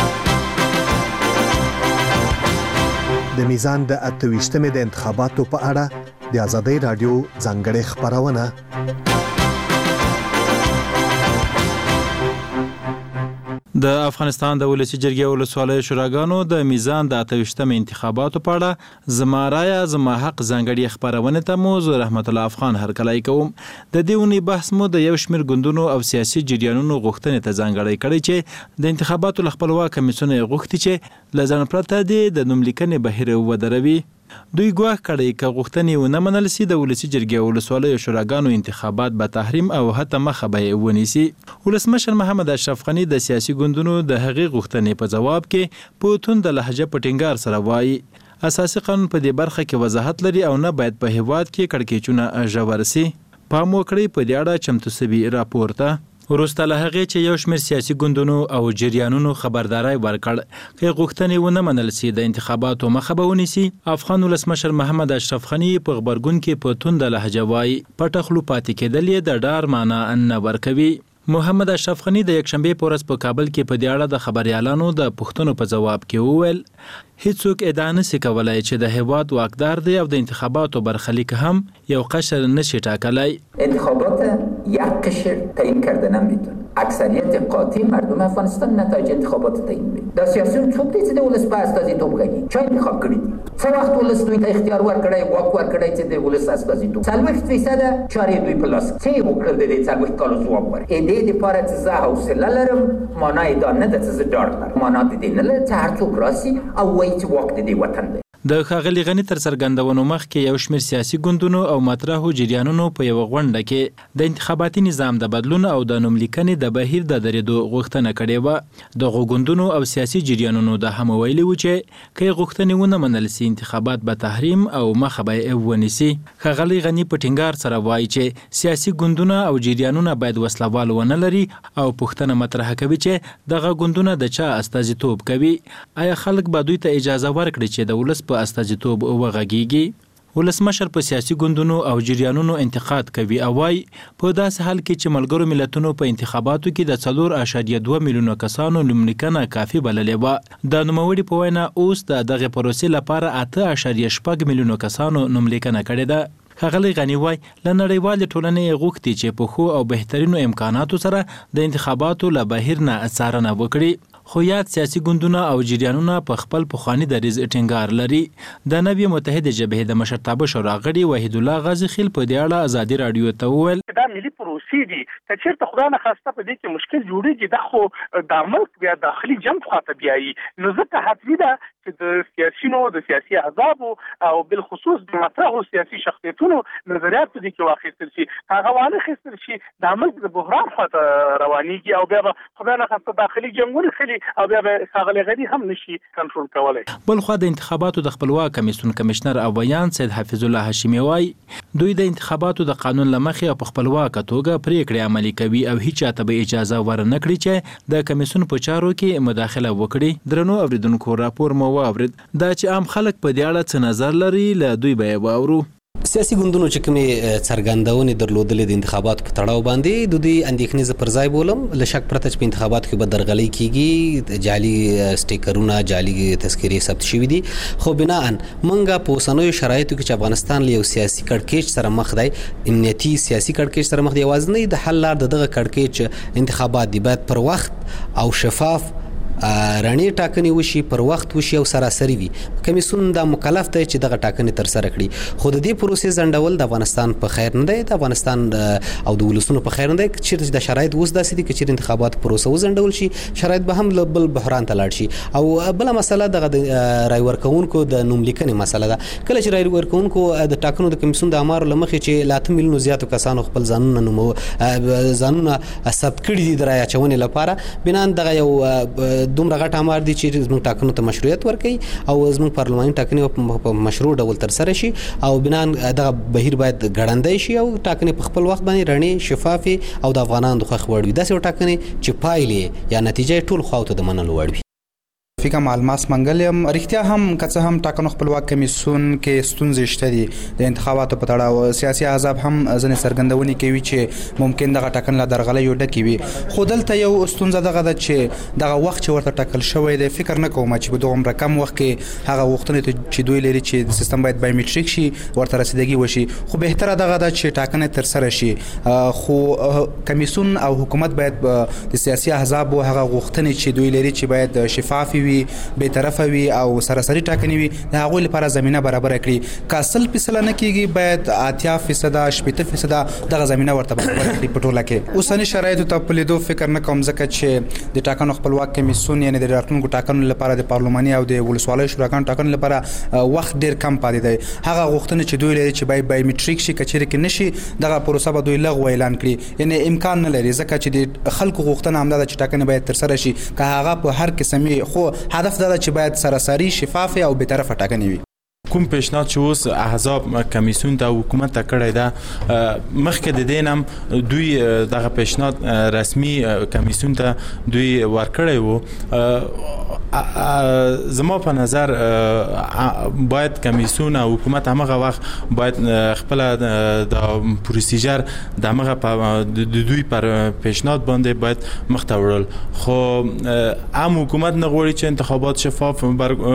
د میزان د اتويشتمې د انتخاباتو په اړه د آزادۍ رادیو ځانګړې خبرونه. د افغانستان د ولسی جرګې ولسوالۍ شوراګانو د میزان د اتويشتمې انتخاباتو په اړه زما رایا زما حق ځانګړې خبرونه ته مو زه رحمت الله افغان هرکلی کوم. د دې ونې بحث مو د یو شمېر ګوندونو او سیاسي جریانونو غوښتنې ته ځانګړی کړی چې د انتخاباتو له خپلواک کمیسیون یې غوښتي چې له ځان پرته دې د نوملیکنې بهیر ودروي. دوی ګواښ کړی که غوښتنې ونه منل سي د ولسی جرګې ولسوالیو شوراګانو انتخابات به تحریم او حتی مخه به یې ونیسي. ولسمشر محمد اشرف غني د سیاسي ګوندونو د هغې غوښتنې په ځواب کې په تونده لهجه په ټینګار سره وایي اساسي قانون په دې برخه کې وضاحت لري او نه باید په هیواد کې کړکېچونه ژور سي. پام وکړئ په دې اړه چمتو سوي راپور ته. وروسته له هغې چې یو شمېر سیاسي ګوندونو او جریانونو خبرداری ورکړ که غوښتنې ونه منل سي د انتخاباتو مخه به ونیسي، افغان ولسمشر محمد اشرف غني په غبرګون کې په تونده لهجه وایي پټه خوله پاتې کېدل یې د ډار معنا نه ورکوي. محمد اشرف غني د یکشنبې په ورځ په کابل کې په دې اړه د خبريالانو د پوښتنو په ځواب کې وویل هیڅوک ادعا نشي کولای چې د هیواد واکدار دی او د انتخاباتو برخلیک هم یو قشر نشي ټاکلی. انتخابات یک قشر تعیین کرده نمیتونه. اکثریت قاطع مردم افغانستان نتایج انتخابات تعیین میده. در سیاسی څوک دی چې د ولس په استازیتوب کوي؟ چا انتخاب کړی دی؟ څه وخت ولس دوی ته اختیار ورکړی، واک ورکړی چې د ولس استازیتوب څلوېښت فیصده چارې دوی په لاس څه یې وکړل د دې څلوېښت کالو ځواب ورکړي. دې دپاره چې زه حوصله لرم معنا یې دا نه ده چې زه ډاډ لرم. معنا د دې نه لري چې هر څوک راسي او وایي چې واک د دې وطن دی. د ښاغلي غني تر څرګندونو مخکې یو شمېر سیاسي ګوندونو او مطرحو جریانونو په یوه غونډه کې د انتخاباتي نظام د بدلون او د نوملیکنې د بهیر د درېدو غوښتنه کړې وه. دغو ګوندونو او سیاسي جریانونو دا هم ویلي و چې که یې غوښتنې ونه منل سي انتخابات به تحریم او مخه به یې ونیسي. ښاغلي غني په ټینګار سره وایي چې سیاسي ګوندونه او جریانونه باید وسلوال ونه لري او پوښتنه مطرح کوي چې دغه ګوندونه د چا استازیتوب کوي. آیا خلک به دوی ته اجازه ورکړي چې د ولس په استازیتوب وغږیږي؟ ولسمشر په سیاسي ګوندونو او جریانونو انتقاد کوي او وايي په داسې حال کې چې ملګرو ملتونو په انتخاباتو کې د څلور اعشاریه دوه میلیونه کسانو نوملیکنه کافي بللې وه. د نوموړي په وینا اوس د دغه پروسې لپاره اته اعشاریه شپږ میلیونه کسانو نوملیکنه کړې ده. ښاغلی غني وایي له نړیوالې ټولنې غوښتي چې په ښو او بهترینو امکاناتو سره د انتخاباتو له بهیر نه څارنه وکړي. خو یاد سیاسي ګوندونه او جریانونه په خپل پخواني دریځ ټینګار لري. د نوې متحده جبهې د مشرتابه شورا غړي وحید الله غازي خیل په دې اړه ازادي رادیو ته وویل دا ملي پروسې دي که چېرته خدای نخواسته په دې کې مشکل جوړېږي دا خو د ملک بیا داخلي جنګ خواته بیایي نو ځکه حتمي ده چې د سیاسینو د سیاسي احزابو او بالخصوص د مطرحو سیاسي شخصیتونو نظریات په دې کې واخیستل شي. هغه وانخیستل شي دا ملک د بحران خواته روانېږي او بیا به خدای نخواسته داخلي جنګ ونښلي او بیا به ښاغلی غني هم نشي کنټرول کولی. بلخوا د انتخاباتو د خپلواک کمیسیون کمشنر او بیان سید حفیظ الله هاشمي وایي دوی د انتخاباتو د قانون له مخې او په خپلواکه توګه پریکړې عملي کوي او هیڅ چاته به اجازه ورنه کړي چې د کمیسیون په چارو کې مداخله وکړي. درنو اوریدونکو راپور مو واورید دا چې عام خلک په دې اړه څه نظر لري له دوی به یې واورو. سیاسي ګوندونو چې کومې څرګندونې درلودلې د انتخاباتو په تړاو باندې د دوی اندېښنې زه پر ځای بولم. له شک پرته چې په انتخاباتو کې به درغلۍ کیږي جعلي سټیکرونه جعلي تذکرې ثبت شوي دي خو بناء موږ په اوسنیو شرایطو کې چې افغانستان له یو سیاسي کړکېچ سره مخ دی امنیتي سیاسي کړکېچ سره مخ دی یوازینۍ د حل لار د دغه کړکېچ انتخابات دي باید پر وخت او شفاف رڼې ټاکنې وشي پر وخت وشي او سراسري وي. کمیسیون دا مکلف دی چې دغه ټاکنې ترسره کړي خو د دې پروسې ځنډول د افغانستان په خیر نه دی د افغانستان او د ولسونو په خیر نه دی. چېرته د شرایط اوس داسې دي که چېرې انتخابات پروسه وځنډول شي شرایط به هم له بل بحران ته لاړ شي. او بله مسله دغه د رای ورکوونکو د نوملیکنې مسله ده. کله چې رای ورکوونکو د ټاکنو د کمیسیون د اعمارو له مخې چې له اته میلیونو زیاتو کسانو خپل ځانونه نومو ځانونه ثبت کړي دي د رای اچونې لپاره بنا دغه یو دومره غټ امر دي چې زموږ ټاکنو ته مشروعیت ورکړي او زموږ پارلماني ټاکنې په مشروع ډول ترسره شي او بنا دغه بهیر باید ګړندی شي او ټاکنې په خپل وخت باندې رڼې شفافې او د افغانانو د خوښ وړ وي. داسې ټاکنې چې پایلې یا نتیجه ټول خواو ته د منلو وړ وي. فکر الماس منګلیم رښتیا هم کڅه هم ټاکنو خپلواک کمیسیون کې ستونزې شته دي د انتخاباتو په تړاو. سیاسي احزاب هم ځنې څرګندونې کوي چې ممکن دغه ټاکنه له درغلیو ډکې وي خو دلته یو ستونزه دغه ده چې دغه وخت چې ورته ټاکل شوی دی فکر نه کوم چې په دغومره کم وخت کې هغه غوښتنې چې دوی لري چې سیستم باید بایومټریک شي ورته رسیدګي وشي خو بهتره دغه ده چې ټاکنې ترسره شي. خو کمیسیون او حکومت باید د سیاسي احزاب هغه غوښتنې چې دوی لري چې باید شفاف وي به طرفه وي او سراسري ټاکنې وي د هغوی لپاره زمينه برابر کړي. که سل فیصد نه کیږي باید اتیا فیصد شپږ فیصد دغه زمينه ورته برابر کړي په ټوله کې. اوسنی شرایطو ته په لیدو فکر نه کوم ځکه چې د ټاکنو خپلواک کمیسیون یعنی د راتلونکو ټاکنو لپاره د پارلماني او د ولسوالۍ شوراګانو ټاکنو لپاره وخت ډیر کم پاتې دی. هغه غوښتنې چې دوی لري چې باید بایومټریک شي کچېرې کې نشي دغه پروسه به دوی لغوه اعلان کړي یعنی امکان نه لري ځکه چې د خلکو غوښتنه همدا ده چې ټاکنې باید ترسره شي که هغه په هر قسمي خو هدف دا چې باید سراسري شفاف او به طرفه ټاکنې وي. کوم پیشنهاد چې اوس احزاب کمیسیون ته حکومت ته کړی ده مخکې د دې هم دوی دغه پیشنهاد رسمي کمیسیون ته دوی ورکړی وو. زما په نظر باید کمیسیون او حکومت همغه وخت باید خپل د پروسیجر د همغه د دوی پر پیشنهاد باندې باید مخ ته وړل خو هم حکومت نه غواړي چې انتخابات شفاف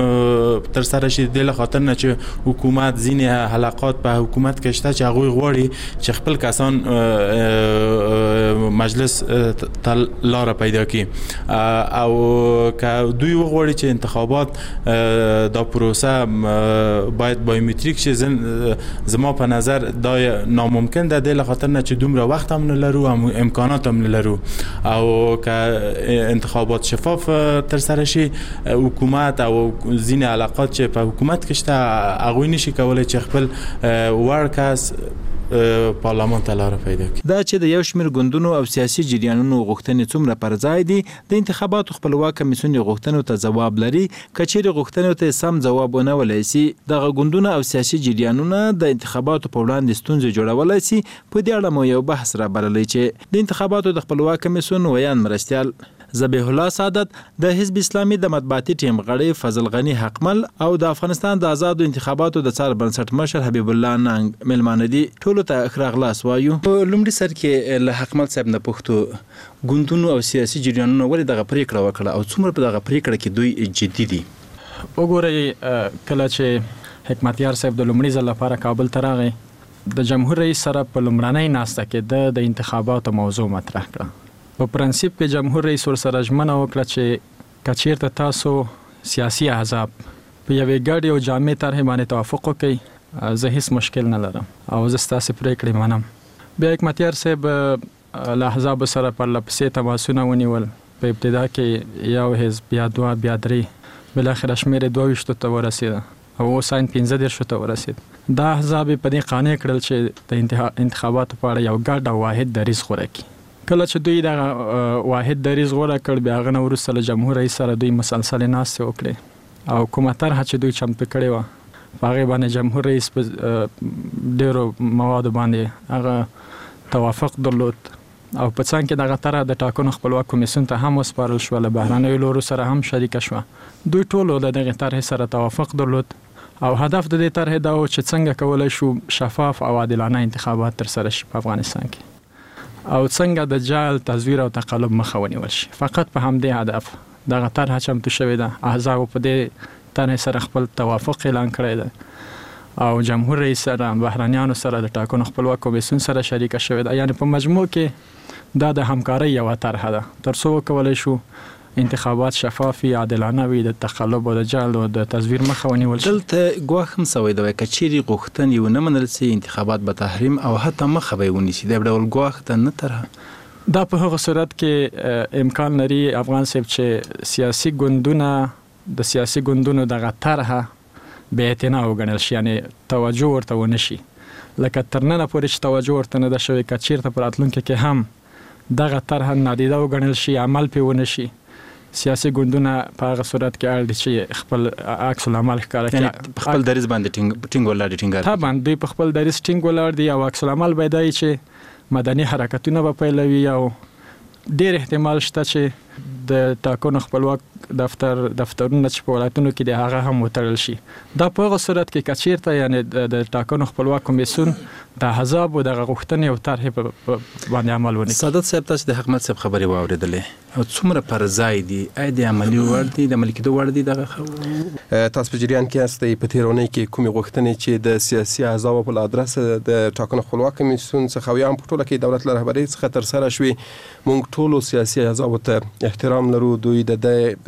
ترسره شي د خاطر نه چې حکومت ځینې حلقات په حکومت کې شته چې هغوی غواړي چې خپل کسان مجلس ته لار پیدا کړي او که دوی وغواړي چې انتخابات دا پروسه باید بایومتریک شي، زما په نظر دا ناممکن ده، د لخاطر نه چې دومره وخت هم نه لرو، هم امکانات هم نه لرو. او که انتخابات شفاف تر سره شي، حکومت او ځینې علاقات چې په حکومت کې شته هغوی نشي کولی چې خپل وړ کس پارلمان ته لاره پیدا کړي. دا چې د یو شمېر ګوندونو او سیاسي جریانونو غوښتنې څومره پر ځای دي، د انتخاباتو خپلواک کمیسیون غوښتنو ته ځواب لري. که چیرې غوښتنو ته سم ځواب ونه ویلی سي، دغه ګوندونه او سیاسي جریانونه د انتخاباتو په وړاندې ستونزې جوړولی سي. په دې اړه مو یو بحث را بللی چې د انتخاباتو د خپلواک کمیسیون ویان مرستیال ذبیح الله سعادت، د حزب اسلامي د مطبوعاتي ټیم غړی فضل غنی حقمل او د افغانستان د آزادو انتخاباتو د څار بنسټ مشر حبیب الله ننګ ملمانه دي. ټولو ته ښه راغلاست وایو. په لومړي سر کې له حقمل صاحب نه پوښتو، ګوندونو او سیاسي جریانونو ولې دغه پریکړه وکړه او څومره په دغه پریکړه کې دوی جدي دي؟ وګورئ، کله چې حکمتیار صاحب د لومړي ځل لپاره کابل ته راغی، د جمهور رئیس سره په لومړنۍ ناسته کې د انتخاباتو موضوع مطرح کړه. په پرنسپ کې جمهور رئیس ورسره ژمنه وکړه چې که چیرته تاسو سیاسي احزاب په یوې ګډې او جامع طرحې باندې توافق وکړئ، زه هیڅ مشکل نه لرم او زه ستاسې پرېکړې منم. بیا حکمتیار صاحب له احزابو سره پرله پسې تماسونه ونیول. په ابتدا کې یو حزب، بیا دوه، بیا درې، بالاخره شمېر دوه ویشتو ته ورسېده او اوس عین پنځه دېرشو ته ورسېد. دا احزاب یې په دې قانع کړل چې د انتخاباتو په اړه یو ګډ او واحد دریځ غوره کړي. کله چې دوی دغه واحد دریځ غوره کړ، بیا هغه نه وروسته له جمهور رئیس سره دوی مسلسلې ناستې وکړې او کومه طرحه چې دوی چمتو کړې وه په هغې باندې جمهور رئیس په ډېرو موادو باندې هغه توافق درلود او په څنګ کې دغه طرحه د ټاکنو خپلواک کمیسیون ته هم وسپارل شوه، له بهرنیو لورو سره هم شریکه شوه. دوی ټولو د دغې طرحې سره توافق درلود او هدف د دې طرحې دا و چې څنګه کولی شو شفاف او عادلانه انتخابات ترسره شي په افغانستان کې او څنګه د جعل، تزویر او تقلب مخه ونیول شي. فقط په همدې هدف دغه طرحه چمتو شوې ده. احزابو په دې طرحې سره خپل توافق اعلان کړی ده او جمهور رئیس سره، بهرنیانو سره، د ټاکنو خپلواک کمیسیون سره شریکه شوې ده. یعنې په مجموع کې دا د همکارۍ یوه طرحه ده تر څو وکولی شو انتخابات شفافي، عادلانه وي، د تقلب او د جعل او د تزویر مخه ونیول شي. دلته ګواښ هم سوی دی که چیرې غوښتنې ونه منل سي، انتخابات به تحریم او حتی مخه به یې ونیسي. دا ډول ګواښ ته نه طرحه دا په هغه صورت کې امکان لري افغان صاحب چې سیاسي ګوندونه د سیاسي ګوندونو دغه طرحه بې اعتنا وګڼل شي، یعنې توجه ورته ونه شي. لکه تر ننه پورې چې توجه ورته نه ده شوې، که چیرته په راتلونکي کې هم دغه طرحه نادیده وګڼل شي، عمل پرې ونه شي، سیاسي ګوندونه په هغه صورت کې اړ دي چې خپل عکس العمل ښکاره کړي، په خپل دریځ باندې ټینګ ولاړ دي. ټینګار طبعا دوی په خپل دریځ ټینګ ولاړ دي او عکس العمل به دا وي چې مدني حرکتونه به پیلوي او ډېر احتمال شته چې د ټاکنو خپلواک دفتر دفترونه چې په ولایتونو کې دي هغه هم وتړل شي. دا په هغه صورت کې که چیرته یعنې د ټاکنو خپلواک کمیسیون د احزابو دغه غوښتنې او طرحې باندې عمل ونه کړي. سعادت صاحب، تاسو د حکمت صاحب خبرې واورېدلې او څومره پر ځای دي؟ آیا د عملي وړ دي، د عملي کېدو وړ دي دغه؟ تاسو په جریان کې یاستئ. په تېره اونۍ کې کومې غوښتنې چې د سیاسي احزابو په ادرس د ټاکنو خپلواک کمیسیون څخه او یا هم په ټوله کې دولت له رهبرۍ څخه ترسره شوې، موږ ټولو سیاسي احزابو ته احترام لرو، دوی د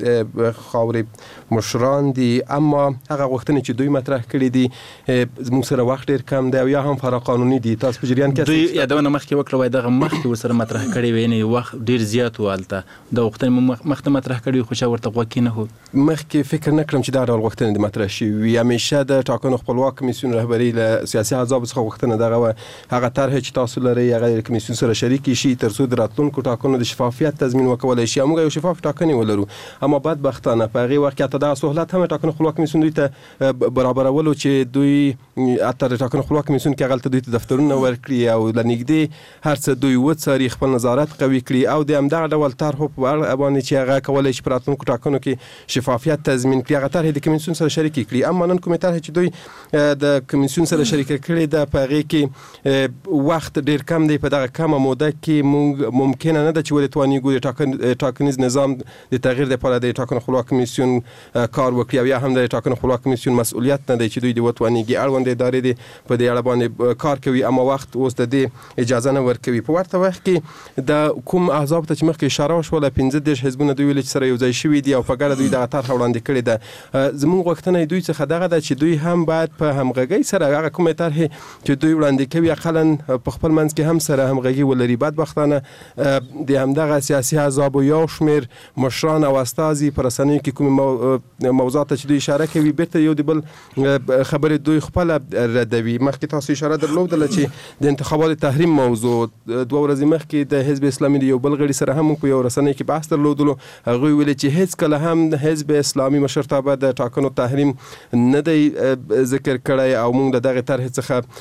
دې خاورې مشران دي، اما هغه غوښتنې چې دوی مطرح کړي دي موږ سره وخت ډېر کم دی او یا هم فرا قانوني دي. تاسو په جریان کې دوی یادونه مخکې وکړه وای دغه مخکې ورسره مطرح کړي وي، یعنې وخت ډېر زیات و هلته د غوښتنې مخته مطرح کړي خو چا ورته غوږ کېنهود. مخکې فکر نه کړم چې دا ډول غوښتنې د مطرح شوي وي. همیشه د ټاکنو خپلواک کمیسیون رهبري له سیاسي احزابو څخه غوښتنه دغه وه هغه طرحې چې تاسو لرئ هغه د کمیسیون سره شریکې شي تر څو د راتلونکو ټاکنو د شفافیت تضمین وکولی شي او موږ یو شفاف ټاکنې ولرو. اما بدبختانه په هغې وخت کې حتی دغه سهولت هم ټاکنو خپلواک کمیسیون دوی ته برابرولو چې دوی حتی د ټاکنو خپلواک کمیسیون کې هغلته دوی ته دفترونه ورکړي او له نږدې هر څه دوی وڅاري، خپل نظارت قوي کړي او د همدغه ډول طرحو په اړه باندې چې هغه کولی شي په راتلونکو ټاکنو کې شفافیت تضمین کړي هغه طرحې د کمیسیون سره شریکې کړي. اما نن کومې طرحې چې دوی د کمیسیون سره شریکه کړې ده په هغې کې وخت ډېر کم دی. په دغه کمه موده کې موږ ممکنه نه ده چې ولې توانیږو د ټاکنیز نظام د تغییر لپاره د ټاکنو خپلواک کمیسیون کار وکړي او یا هم د ټاکنو خپلواک کمیسیون مسؤلیت نه دی چې دوی د وتوانیږي اړوند ادارې دي په دې اړه باندې کار کوي اما وخت اوس د دې اجازه نه ورکوي. په ورته وخت کې د کوم احزاب ته چې مخکې اشاره وشوله پنځه دېرش حزبونه دوی ویل چې سره یو ځای شوي دي او په ګډه دوی دغه طرحه وړاندې کړې ده. زموږ غوښتنه دوی څخه دغه ده چې دوی هم باید په همغږۍ سره هغه کومې طرحې چې دوی وړاندې کوي اقلا په خپل منځ کې هم سره همغږي ولري. بدبختانه د همدغه سیاسي احزابو یو شمېر مشران او استازي په رسنیو کې کومې موضوعات چې دوی اشاره کوي بیرته یو د بل خبرې دوی خپله ردوي. مخکې تاسو اشاره درلودله چې د انتخاباتو تحریم موضوع دوه ورځې مخکې د حزب اسلامي د یو بل غړي سره هم په یو رسنۍ کې بحث درلودلو. هغوی ویلي چې هیڅ کله هم حزب اسلامي مشرتابه د ټاکنو تحریم نه دی ذکر کړی او موږ د دغه طرح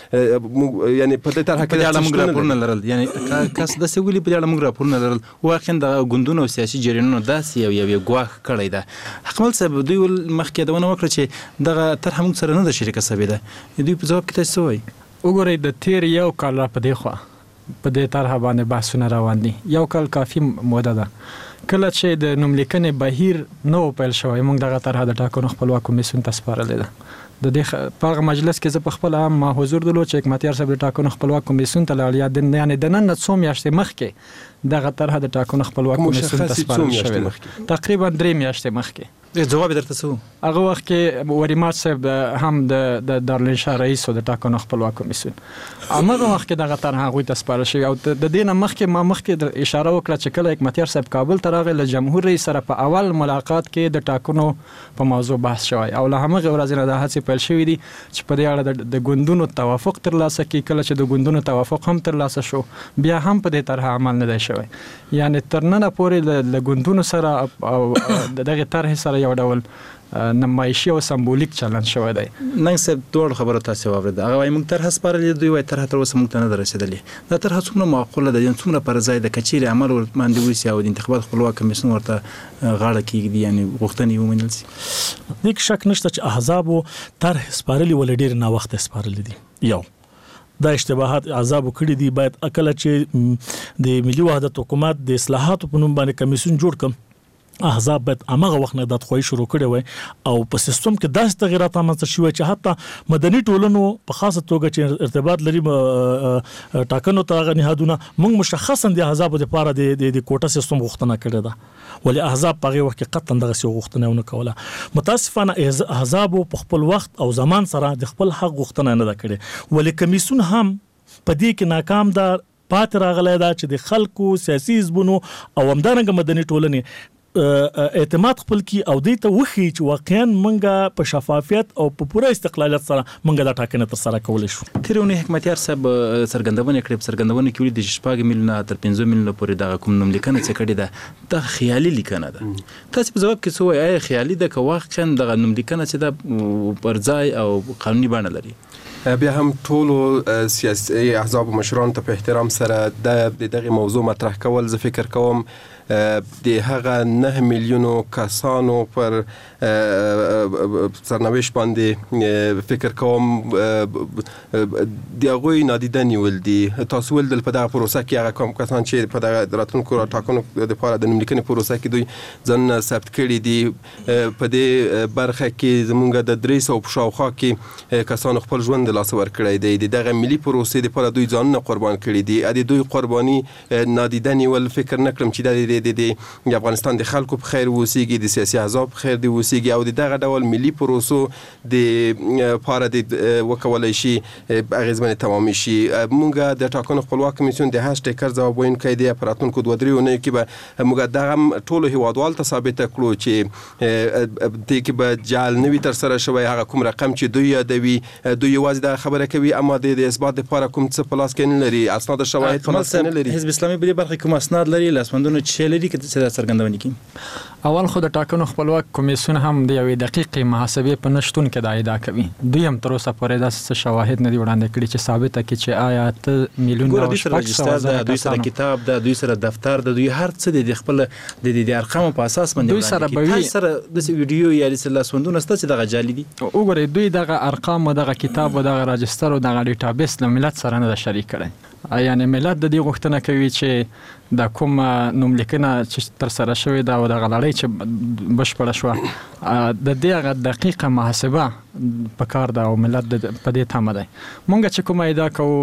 څخه یعنی په دې طرح کې موږ راپورونه لرل یعنی کس د سویلي په اړه موږ راپورونه لرل واقعا د غوندونو او سیاسي جریانونو داسې یو یو ګواښ کړی ده. حکمل صاحب دوی مخکې دونه وکړه چې دغه طرح موږ سره نه ده شریکه شوې ده. دوی په جواب کې تاسو وایي وګورئ د تیر یو کال را په دې خوا په دې طرح باندې بحثونه روان دي. یو کال کافي موده ده. کله چې د نوملیکنې بهیر نو پیل شوی موږ دغه طرح د ټاکنو خپلواک کمیسیون ته سپارلې ده. د دې په مجلس کې زه په خپل هم ما حضور درلود چې حکمتیار صاحب د ټاکنو خپلواک کمیسیون ته لاړ یا د یعنی د نن څو میاشتې مخکې دغه طرح د ټاکنو خپلواک کمیسیون ته سپارل شوی تقریبا درې میاشتې مخکې. جواب درته څه هغه وخت کې وریمات صاحب هم د دارالانشا رئیس او د ټاکنو خپلواک کمیسیون هغه وخت کې دغه طرح هغوی ته سپارل شوی او د دې نه مخکې ما مخکې اشاره وکړه چې کله حکمتیار صاحب کابل ته راغی له جمهور رئیس سره په اول ملاقات کې د ټاکنو په موضوع بحث شوی او له همغه ورځې نه د هڅې پیل شوې دي چې په دې اړه د ګوندونو توافق ترلاسه کړي. کله چې د ګوندونو توافق هم ترلاسه شو بیا هم په دې طرح عمل نه دی شوی. یعنی تر ننه پورې له ګوندونو سره او دغه طرح سره یو ډول نمایشي او سمبولیک چلند شوی دی. نن صاحب ټول خبره تاسو واورید هغه وايي موږ طرح سپارلې دوی وايي طرح تر اوسه موږ ته نه رسیدلې. دا طرح څومره معقوله ده څومره پر ځای د کچېرې عمل ور باندې وسی او د انتخابات خپلواک کمیسیون ورته غاړه کیږي یعنی غوښتنې ومنل شي. دغه شک نشته چې احزابو طرح سپارلې ول ډیر نه وخت سپارلې دي. یو دا اشتباهات احزاب کړي دي باید اکل چې د ملي وحدت حکومت د اصلاحاتو په نوم باندې کمیسیون جوړ کړي احزاب باید هغه وخت نه د خوښ شروع کړي وي او په سیستم کې داسې تغیرات رامنځته شوي چې حتی مدني ټولنو په خاصه توګه چې ارتباط لري ټاکنو ته نهادونه موږ مشخصا د احزاب لپاره د د کوټه سیستم غوښتنه کړې ده ولې احزاب په هغه وخت کې قطعا دغه څه غوښتنه ونه کوله. متاسفانه احزاب په خپل وخت او زمان سره د خپل حق غوښتنه نه ده کړې ولې کمیسیون هم په دې کې ناکام ده پات راغلی دا چې د خلکو سیاسي حزبونو او همدارنګه مدني ټولنې اعتماد خپل کی او دې ته وخی چې واقعا منګه په شفافیت او په پوره استقلالیت سره منګه دا ټاکنه تر سره کولای شو. تیرونه حکمتیار صاحب سرګندونه کړې سرګندونه کې ولې د شپږ میلیونه تر پنځه میلیونه پورې دا کوم نوم لیکنه چې کړې ده د خیالي لیکنه ده. تاسو په جواب کې څه وایي آیا خیالي ده که واقعا د نوم لیکنه چې د پر ځای او قانوني بڼه لري؟ بیا هم ټولو سیاسي احزاب مشران ته په احترام سره د دغه موضوع مطرح کول زه فکر کوم د هغه نه میلیونو کسانو پر سرنوشت باندې فکر کوم د هغوی نادیده نیول دي. تاسو ول په دغه پروسه کې هغه کوم کسان چې په دغه راتلونکو ټاکنو لپاره د نوملیکنې پروسه کې دوی ځان ثبت کړي دي په دې برخه کې زمونږ د درې سوه په شاوخوا کې کسانو خپل ژوند د لاسه ورکړی دی. د دغه ملي پروسې لپاره دوی ځانونه قربان کړي دي. د دوی قرباني نادیده نیول فکر نه کړم چې د د افغانستان د خلکو په خیر وسیږي د سیاسي احزاب په خیر دی وسیږي او دغه ډول ملي پروسو د پاره د وکولای شي اغیزمن تمام شي. موږ د ټاکنو خپلواک کمیسیون د هاش ټیکر ځواب وینکای دی پراتونکو دوه درې ونه کې به موږ دغه ټولو هیوادوال ته ثابت کړو چې د کې به جال نوی تر سره شوی هغه کوم رقم چې دوی یادوي دوی یوازې د خبره کوي اما د اثبات لپاره کوم څه پلاس کې نه لري اسناد شواهد پلاس نه لري. حزب اسلامي په دې برخه کې کوم اسناد لري لاسمندونو چې لري چې د څرګندونې کې اول خو د ټاکنو خپلواک کمیسیون هم د یوې دقیقې محاسبې په نشتون کې د ادعا کوي. دوی هم تر اوسه پورې داسې شواهد نه دي وړاندې کړي چې ثابته کړي چې آیا ته میلیون او شپږ سوه دوی سره کتاب ده دوی سره دفتر ده دوی هر څه د خپل د د ارقامو په اساس باندې دوی سره به وي سره د ویډیو یا د لاسوندونو ست چې دغه جالي دي. وګورئ دوی دغه ارقام او دغه کتاب او دغه راجستر او دغه ډیټابیس د ملت سره نه شریک کړي یعنی ملت د دې غوښتنه کوي چې د کوم نوملیکنه چې تر سره شوې ده او د غلړۍ چې بشپړه شوه د دې هغه دقیقه محاسبه پکار ده او ملت په دې تمه دی. مونږ چې کومه ادعا کوو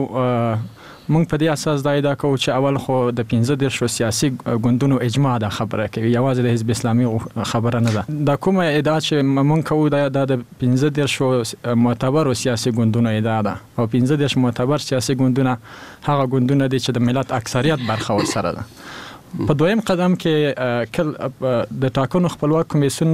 مونږ په دې اساس دا ادعا کوو چې اول خو د پنځه دېرشو سیاسي ګوندونو اجماع دا خبره کوي، یوازې د حزب اسلامي خبره نه ده. دا کومه ادعا چې مونږ کوو دا د پنځه دېرشو معتبرو سیاسي ګوندونو ادعا ده او پنځه دېرش معتبر سیاسي ګوندونه هغه ګوندونه دي چې د ملت اکثریت برخه ورسره ده. په دویم قدم کې کل د ټاکنو خپلواک کمیسیون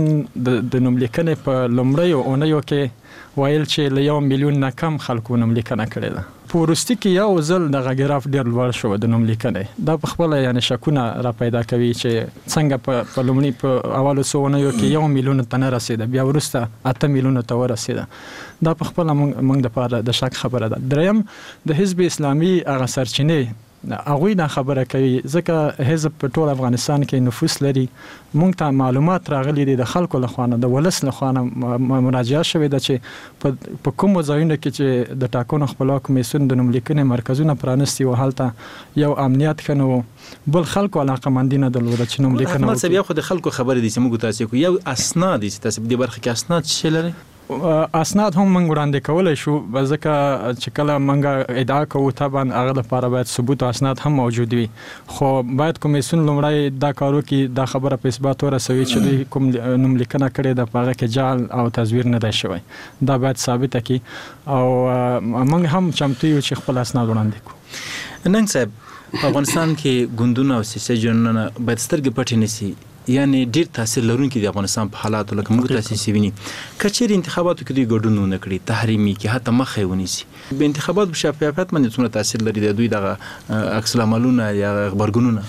د نوملیکنې په لومړیو اونیو کې ویل چې له یو میلیون نه کم خلکو نوملیکنه کړې ده. په وروستي کې یو ځل دغه ګراف ډېر لوړ شو د نوملیکنې. دا په خپله یعنې شکونه را پیدا کوي چې څنګه په لومړي په اولو څو اونیو کې یو میلیون ته نه رسېده، بیا وروسته اته میلیونو ته ورسېده. دا په خپله موږ دپاره د شک خبره ده. دریم د حزب اسلامي هغه سرچینې هغوی دا خبره کوي ځکه حزب په ټول افغانستان کې نفوس لري. مونږ ته معلومات راغلي دي د خلکو لخوا نه د ولس لخوا نه مراجعه شوې ده چې په کومو ځایونو کې چې د ټاکنو خپلواک کمیسیون د نوملیکنې مرکزونه پرانستي و هلته یو امنیت ښه نه بل خلکو علاقه‌مندي نه درلوده چې نوملیکنه احمد صاحب یو خو د خلکو خبرې دي چې موږ تاسو کو یو اسناد دي چې تاسو په دې برخه کې اسناد څه لري؟ اسناد هم موږ وړاندې کولای شو ځکه چې کله موږ ادعا کوو طبعا هغه لپاره باید ثبوت او اسناد هم موجود وي، خو باید کمیسیون لومړی دا کار وکړي دا خبره په اثبات ورسوي چې دوی کوم نوملیکنه کړې ده په هغه کې جعل او تزویر نه دی شوی. دا باید ثابته کړي او موږ هم چمتو یو چې خپل اسناد وړاندې کړو. ننګ صاحب په افغانستان کې ګوندونه او سیاسي جرنونه باید سترګې پټې نشي، یعنی ډیر تاثیر لرونکي د افغانستان په حالاتو لکه موږ تاسو ویني کچېر انتخاباتو کې دوی ګډون نه کړي تحریمي کې حتی مخه ونیسي به انتخابات په شفافیت باندې څومره تاثیر لري د دوی دغه عکس العملونه یا خبرګونونه؟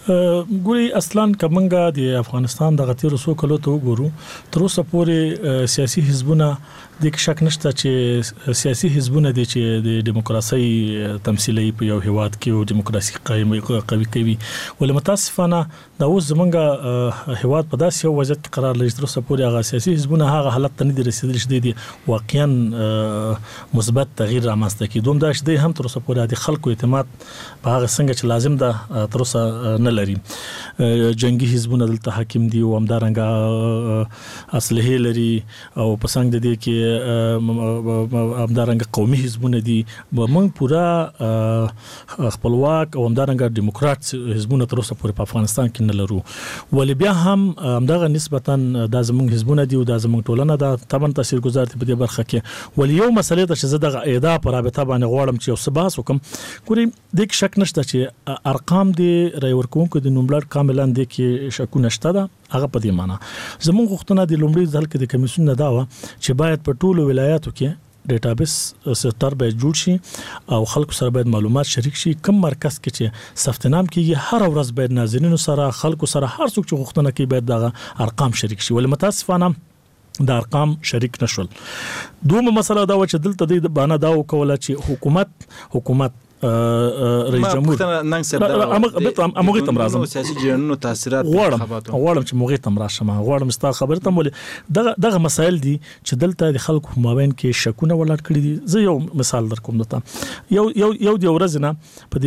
ګوري اصلا کومنګا د افغانستان د غتیر سو کلو ته وګورو تر اوسه پورې سیاسي حزبونه د شک نشته چې سیاسي حزبونه دي چې د دیموکراسي تمثيلي په یو هیواد کې او دیموکراسي قائم قوي کوي، ولې متاسفانه دا اوس زمونږ هیواد په داسې یو وضعیت کې قرار لري تر اوسه پورې هغه سیاسي حزبونه هغه حالت ته نه دي رسیدلي چې دي واقعا مثبت تغییر رامنځته کړي. دوم دا چې دوی هم تر اوسه پورې د خلکو اعتماد په هغه څنګه چې لازم ده تر اوسه نه لري. جنگي حزبونه دلته حاکم دي او همدارنګه اصله لري او پسنګ د دې کې همدارنګه قومي حزبونه دي. موږ پورا خپلواک او همدارنګه دیموکرات حزبونه تر اوسه پورې په افغانستان کې نه لرو، ولې بیا هم همدغه نسبتا د زموږ حزبونه دي او د زموږ ټولنه د تبن تاثیرګذار دي په دې برخه کې. ولې یو مسله ده چې زه د اعدا پر رابطه باندې غواړم چې اوس بحث وکم. ګوري د شک نشته چې ارقام دي رای ورکوونکو د نوملړ کاملا د کې شکونه شته ده. هغه په دې معنی زموږ غوښتنه د لومړي ځل کې د کمیسیون نه دا و چې باید په ټولو ولایاتو کې ډیټابیس سیستم به جوړ شي او خلکو سره باید معلومات شریک شي. کم مرکز کې چې ثبت نام کیږي هر ورځ باید ناظرینو سره خلکو سره هر څوک چې غوښتنه کوي باید دغه ارقام شریک شي، ولې متاسفانه د ارقام شریک نشول. دومره مسله دا و چې دلته د باندې دا وکوله چې حکومت حکومت رئیس جمهور نن سره امغه تم راځم سیاسي جرنونو تاثیرات غواړم غواړم چې موږ تم راشم غواړم ستا خبره تم ولې دغه دغه مسایل دي چې دلته د خلکو په مابین کې شکونه ولاړ کړی دي. زه یو مثال در کوم دته یو یو یو د ورځ نه په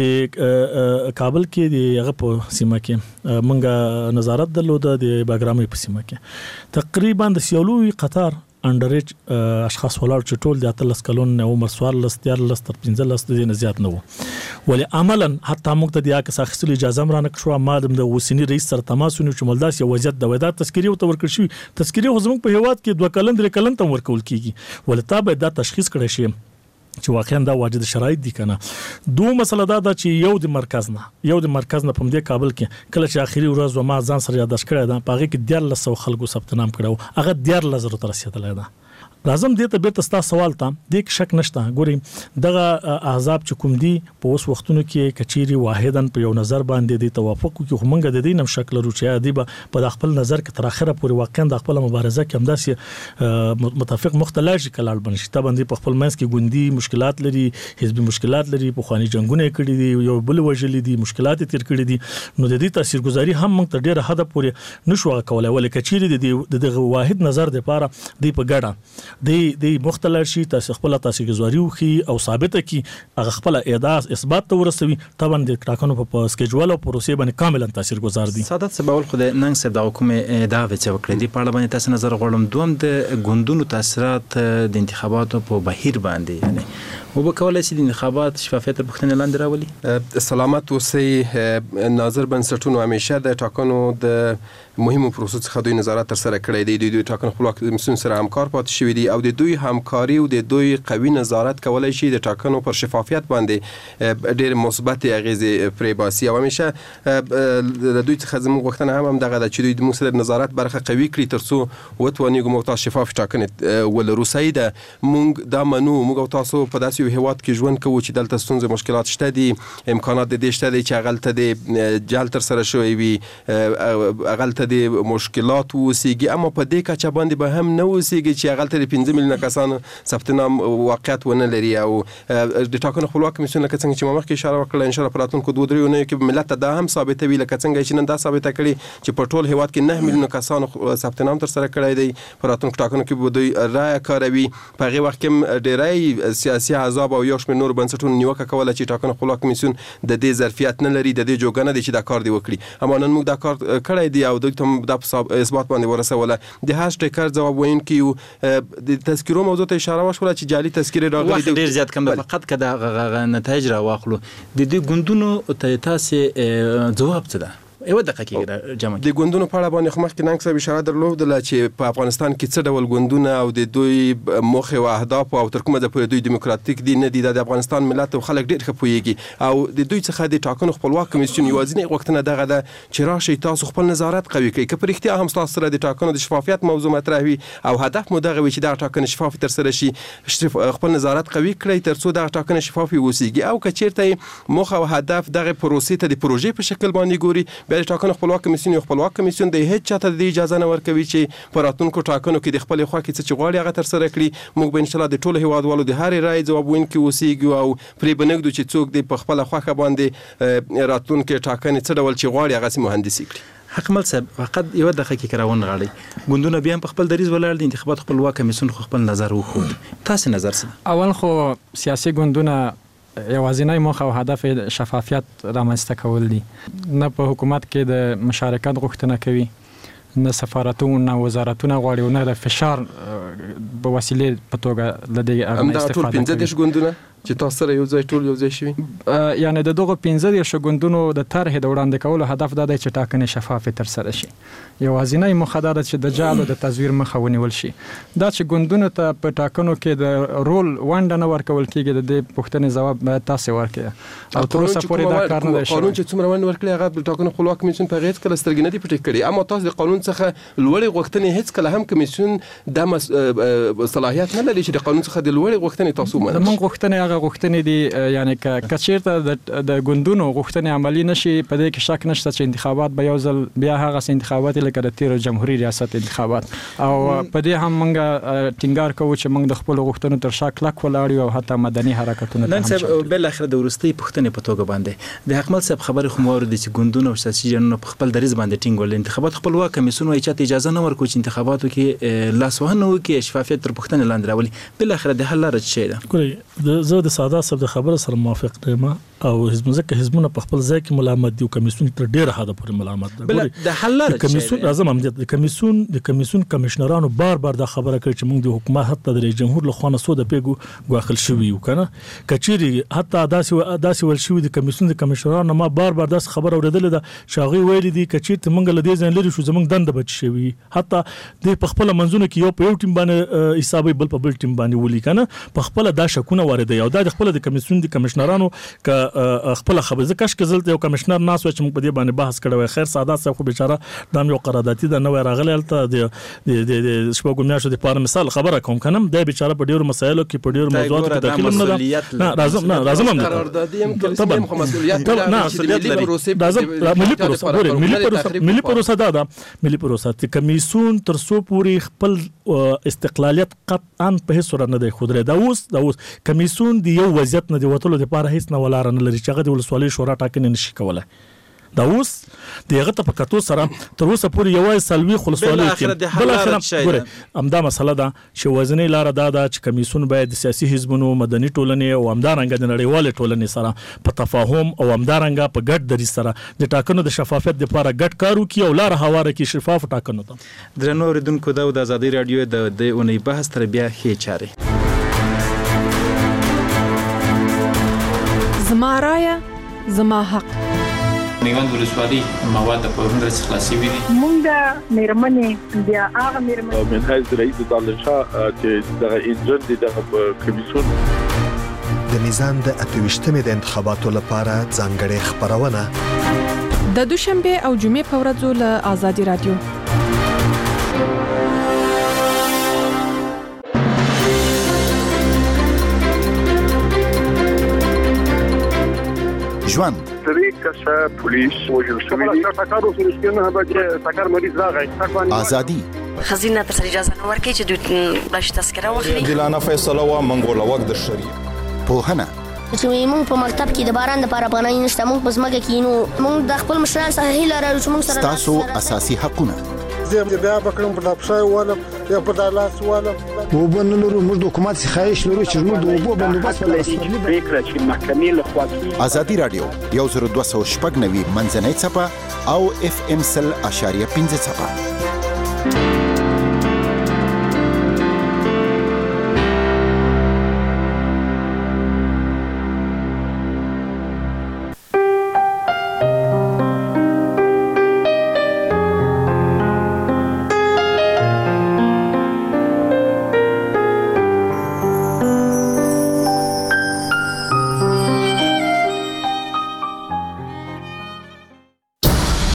دې کابل کې د هغه په سیمه کې منګه نظارت درلوده د باګرامي په سیمه کې تقریبا د سیالوي قطار انډریج اشخاص ولاړ چې ټول د اتلس کلون نه عمر سوال لس تر لس تر پنځه لس د نه زیات نه وو، ولې عملاً حتی موږ ته د اکس اخیستل اجازه مرانه شو مادم د وسینی رئیس سره تماس ونیو چې ملداس یو وضعیت د ودا تذکری او تورکړ شي تذکری خو زموږ په هیواد کې دوه کلن درې کلن تم ورکول کیږي، ولې تا به دا تشخیص کړی شي چې واقعا دا واجد شرایط دي کنه. دوه مسله دا ده چې یو د مرکز نه یو د مرکز نه په دې کابل کې کله چې اخیری ورځ و ما ځان سره یاداش کړی دا پاغه کې ډیر لسو خلکو ثبت نام کړو هغه ډیر لزر تر رسیدلای دا. لازم دې ته به تاسو سوال ته د شک نشته. ګوري دغه احزاب چې کوم دي په اوس وختونو کې کچيري واحدن په یو نظر باندې د توافق کې همغه د دینم شکل لرو چې دی په خپل نظر کې تر اخره پورې واقعا د خپل مبارزه کې همداسي متفق مختلف کلال بنشي ته باندې په خپل منځ کې ګوندي مشکلات لري حزبي مشکلات لري په خواني جنگونه کړي دي یو بل وجلي دي مشکلات تیر کړي دي نو د دې تاثیرګذاري هم موږ ته ډیره حد پورې نشو کولای ولې کچيري د دغه واحد نظر د پاره دی په ګډه د د مختلف شي تاسو خپل تاسو گزاري وکي او ثابت کی هغه خپل ادعا اثبات ته ورسوي طبعا د ټاکنو په سکیجول او پروسې باندې کاملا تاثیرګذار دي. سادات سباول خو د ننګ سره د حکومت ادعا وڅ وکړي دی په اړه باندې تاسو نظر غواړم. دوم د ګوندونو تاثیرات د انتخاباتو په بهیر باندې یعنی وبکولای شي د انتخابات شفافیت پوښتنه لاندې راولي. سلامت اوسئ. ناظر بنسټونو همیشه د ټاکنو د مهمو پروسو څخه دوی نظارت تر سره کړی دی. دوی د ټاکنو خپلواک کمیسیون سره همکار پاتې شوي دي او د دوی همکاري او د دوی قوي نظارت کولای شي د ټاکنو پر شفافیت باندې ډېر مثبت اغیزې پرې باسي. او همیشه د دوی څخه زموږ غوښتنه هم همدغه ده چې دوی د موږ سره نظارت برخه قوي کړي ترڅو وتوانیږو موږ تاسو شفاف ټاکنې ولرو. صحیح ده، موږ دا منو، موږ تاسو په داسې یو هیواد کې ژوند کوو چې دلته ستونزې مشکلات شته دي، امکانات د دې شته دي چې هغلته د جال تر سره شوی وي، هغلته د مشکلات وسیږي، اما په دې کچه باندې به هم نه وسیږي چې هغلته د پنځه میلیونه کسانو ثبت نام واقعیت ونه لري. او د ټاکنو خپلواک کمیسیون لکه څنګه چې ما مخکې اشاره وکړه ان شاء الله په راتلونکو دوه درې اونیو کې ملت ته دا هم ثابتوي لکه څنګه چې نن دا ثابته کړي چې په ټول هیواد کې نه میلیونه کسانو ثبت نام تر سره کړی دی. په راتلونکو ټاکنو کې به دوی رایه کاروي. په هغې وخت کې ډېری سیاسي احزاب او یو شمېر نور بنسټونو نیوکه کوله چې ټاکنو خپلواک کمیسیون د دې ظرفیت نه لري، د دې جوګه نه دی چې دا کار دی وکړي. اما نن موږ دا کار کړی دی او دوی ته دا اثبات باندې ورسوله. د هاش ټیکر ځواب ویونکي د تذکرو موضوع ته اشاره وشوله چې جالي تذکرې راغلي وخت ډېر زیات کم ده. فقط که د نتایج راواخلو د دې ګوندونو ته تاسې ځواب څه ده؟ یو دقیقه جمع د ګوندونو په اړه باندې خو مخکې ننګ صاحب اشاره درلودله چې په افغانستان کې څه ډول ګوندونه او د دوی موخې او اهداف او تر کومه ځایه پورې دوی دیموکراتیک دي نه دي، دا د افغانستان ملت او خلک ډېر ښه پوهېږي. او د دوی څخه د ټاکنو خپلواک کمیسیون یوازینۍ غوښتنه دغه ده چې راشئ تاسو خپل نظارت قوي کړئ. که په رښتیا هم ستاسو سره د ټاکنو د شفافیت موضوع مطرح وي او هدف مو دغه وي چې دغه ټاکنې شفافې ترسره شي، خپل نظارت قوي کړئ ترڅو دغه ټاکنې شفافې وسیږي. او که چېرته موخه او هدف دغه پروسې ته د پروژې په شکل باندې ګوري، بیا د ټاکنو خپلواک کمیسیون یو خپلواک کمیسیون دی هیڅ چاته د اجازه نه ورکوي چې په راتلونکو ټاکنو کې د خپلې خوا کې څه چې غواړي هغه ترسره کړي. موږ به انشاءالله د ټولو هیوادوالو د هرې رایې ځواب ویونکي اوسېږو او پرې به نه ږدو چې څوک دې په خپله خوښه باندې راتلونکې ټاکنې څه ډول چې غواړي هغسې مهندسي کړي. حکمل صاحب فقط یو دقیقه راون غواړي ګوندونه بیا په خپل دریځ ولاړ دي، انتخابات خپلواک کمیسیون خو خپل نظر وښود. تاسو نظر څه؟ اول خو سیاسي ګوندونه یوازینی موخه او هدف شفافیت رامنځته کول دي. نه په حکومت کې د مشارکت غوښتنه کوي، نه سفارتونه نه وزارتونه غواړي، نه د فشار په وسیلې په توګه له دې همدا ټول پنځه دېرش ګوندونه چې تاسو سره یو ځای ټول یو ځای شوي، یعنی د دغه پنځه دېرش ګوندونو د طرحې د وړاندې کولو هدف دا دی چې ټاکنې شفافې ترسره شي. یوازینی موخه دا ده چې د جعل او د تزویر مخه ونیول شي. دا چې ګوندونو ته په ټاکنو کې د رول ونډه نه ورکول کېږي، د دې پوښتنې ځواب باید تاسې ورکړئ. او تر اوسه پورې دا کار نه دی شوی. قانون چې څومره ونډه ورکړي هغه د ټاکنو خپلواک کمیسیون په هغې هېڅکله سترګې نه دي پټې کړي. اما تاسو د قانون څخه لوړې غوښتنې هېڅکله هم کمیسیون دا صلاحیت نه لري چې د قانون څخه د لوړې غوښتنې تاسو ومنئ. زموږ غوښتنې هغه غوښتنې دي، یعنی که چیرته د ګوندونو غوښتنې عملي نشي، په دې کې شک نشته چې انتخابات به یو ځل بیا هغه انتخابات لکه د تیر جمهوریت ریاست انتخابات. او په دې هم موږ ټینګار کوو چې موږ د خپل غوښتنو تر شا کلک ولاړ یو او حتی مدني حرکتونه نن صاحب بل اخر د ورستۍ پوښتنې په توګه باندې د حکمل صاحب خبرې خو مورد چې ګوندونه او سیاسي جنونو په خپل دریځ باندې ټینګول انتخابات خپلواک کمیسیون وايي چې اجازه نه ورکوي چې انتخاباتو کې لاسوهنه وکړي، شفافیت تر پوښتنې لاندې راولي. بل اخر د حل لاره څه ده؟ ګورئ زه د ساده صاحب د خبره سره موافق یم او حزب ځکه حزبونه په خپل ځای کې ملامت دي او کمیسیون تر ډیره حده پورې ملامت ده. بل د حل لاره کمیسیون اعظم امنیت د کمیسیون د کمیسیون کمشنرانو بار بار دا خبره کوي چې موږ د حکومت حتی د رئیس جمهور له خوا نه سو د پیګو غواخل شوی یو کنه کچيري حتی داسې داسې ول شوی د کمیسیون د کمشنرانو ما بار بار داس خبره اوریدل ده شاغي ویل دي کچيرته موږ له دې ځین لري شو زموږ دند بچ شوی، حتی د په خپل منځونه کې یو په یو ټیم باندې حسابي بل په بل ټیم باندې ولي کنه په خپل دا شکونه وارد یو دا د خپل د کمیسیون د کمشنرانو ک خپل خبره زکه کزل یو کمشنر ناس و چې موږ په دې باندې بحث کړو. خیر ساده صاحب خو بیچاره د یو قراردادي د نوې راغلی الته د د شپږ میاشتو د پاره مثال خبره کوم کنم د بیچاره په ډیرو مسایلو کې په ډیرو موضوعاتو کې داخل نه ده. نه لازم نه لازم هم قراردادي هم کله خو مسؤلیت لازم ملي پروسه ملي پروسه ملي پروسه دا ده ملي پروسه چې کمیسیون تر څو پوری خپل استقلالیت قطعا په هیڅ صورت نه دی خودره. دا اوس دا اوس کمیسیون دی یو وضعیت نه دی وټلو د پاره هیڅ نه ولاره نه لري چې هغه د ولسوالۍ شورا ټاکنې نشي کولای. دا اوس دغه ته په کتو سره تر اوسه پورې یوای سلوي خلصوالي کې بل اخر ګوره امدا مسله ده چې وزنی لار ده دا چې کمیسون باید سیاسي حزبونو مدني ټولنې او امدارنګ د نړیوال ټولنې سره په تفاهم او امدارنګ په ګډ دري سره د ټاکنو د شفافیت لپاره ګډ کارو کی او لار هواره کی شفاف ټاکنو ته درنو اوریدونکو دا د ازادي رادیو د د اونۍ بحث تر بیا هي چاره زما رایه زما حق میوند ولسوالي مواد په هندرس خلاصي وي مونږ د میرمنې بیا هغه میرمنې من حیث رئیس دانشا چې دغه انجن دي دغه کمیسیون د میزان د اتويشتمې د انتخاباتو لپاره ځانګړې خبرونه د دوشنبه او جمعې په ورځو له ازادي رادیو ژوند طریقه پولیس وجل شوی دی تاکارو سرسکنه به تاکار مریض راغی ازادي خزینه تر اجازه نه ورکړي چې دوی باش تذکره واخلي دلانه فیصله و منګول وخت د شری پوهنه چې موږ په مکتب کې د باران لپاره پناه نشته موږ په ځمکه کې نو موږ د خپل مشران سره هیله لرو چې موږ سره تاسو اساسي حقونه زه بیا بکړم په لپسای ولم یا په دالاس ولم وبنلو موږ د حکومت څخه خواهش لرو چې موږ د وبو بندوبست لري فکر چې محکمې له خوا ازادي رادیو یو زر دوه سوه شپږ نوي منځنۍ صفه او اف ام سل اشاریه پنځه صفه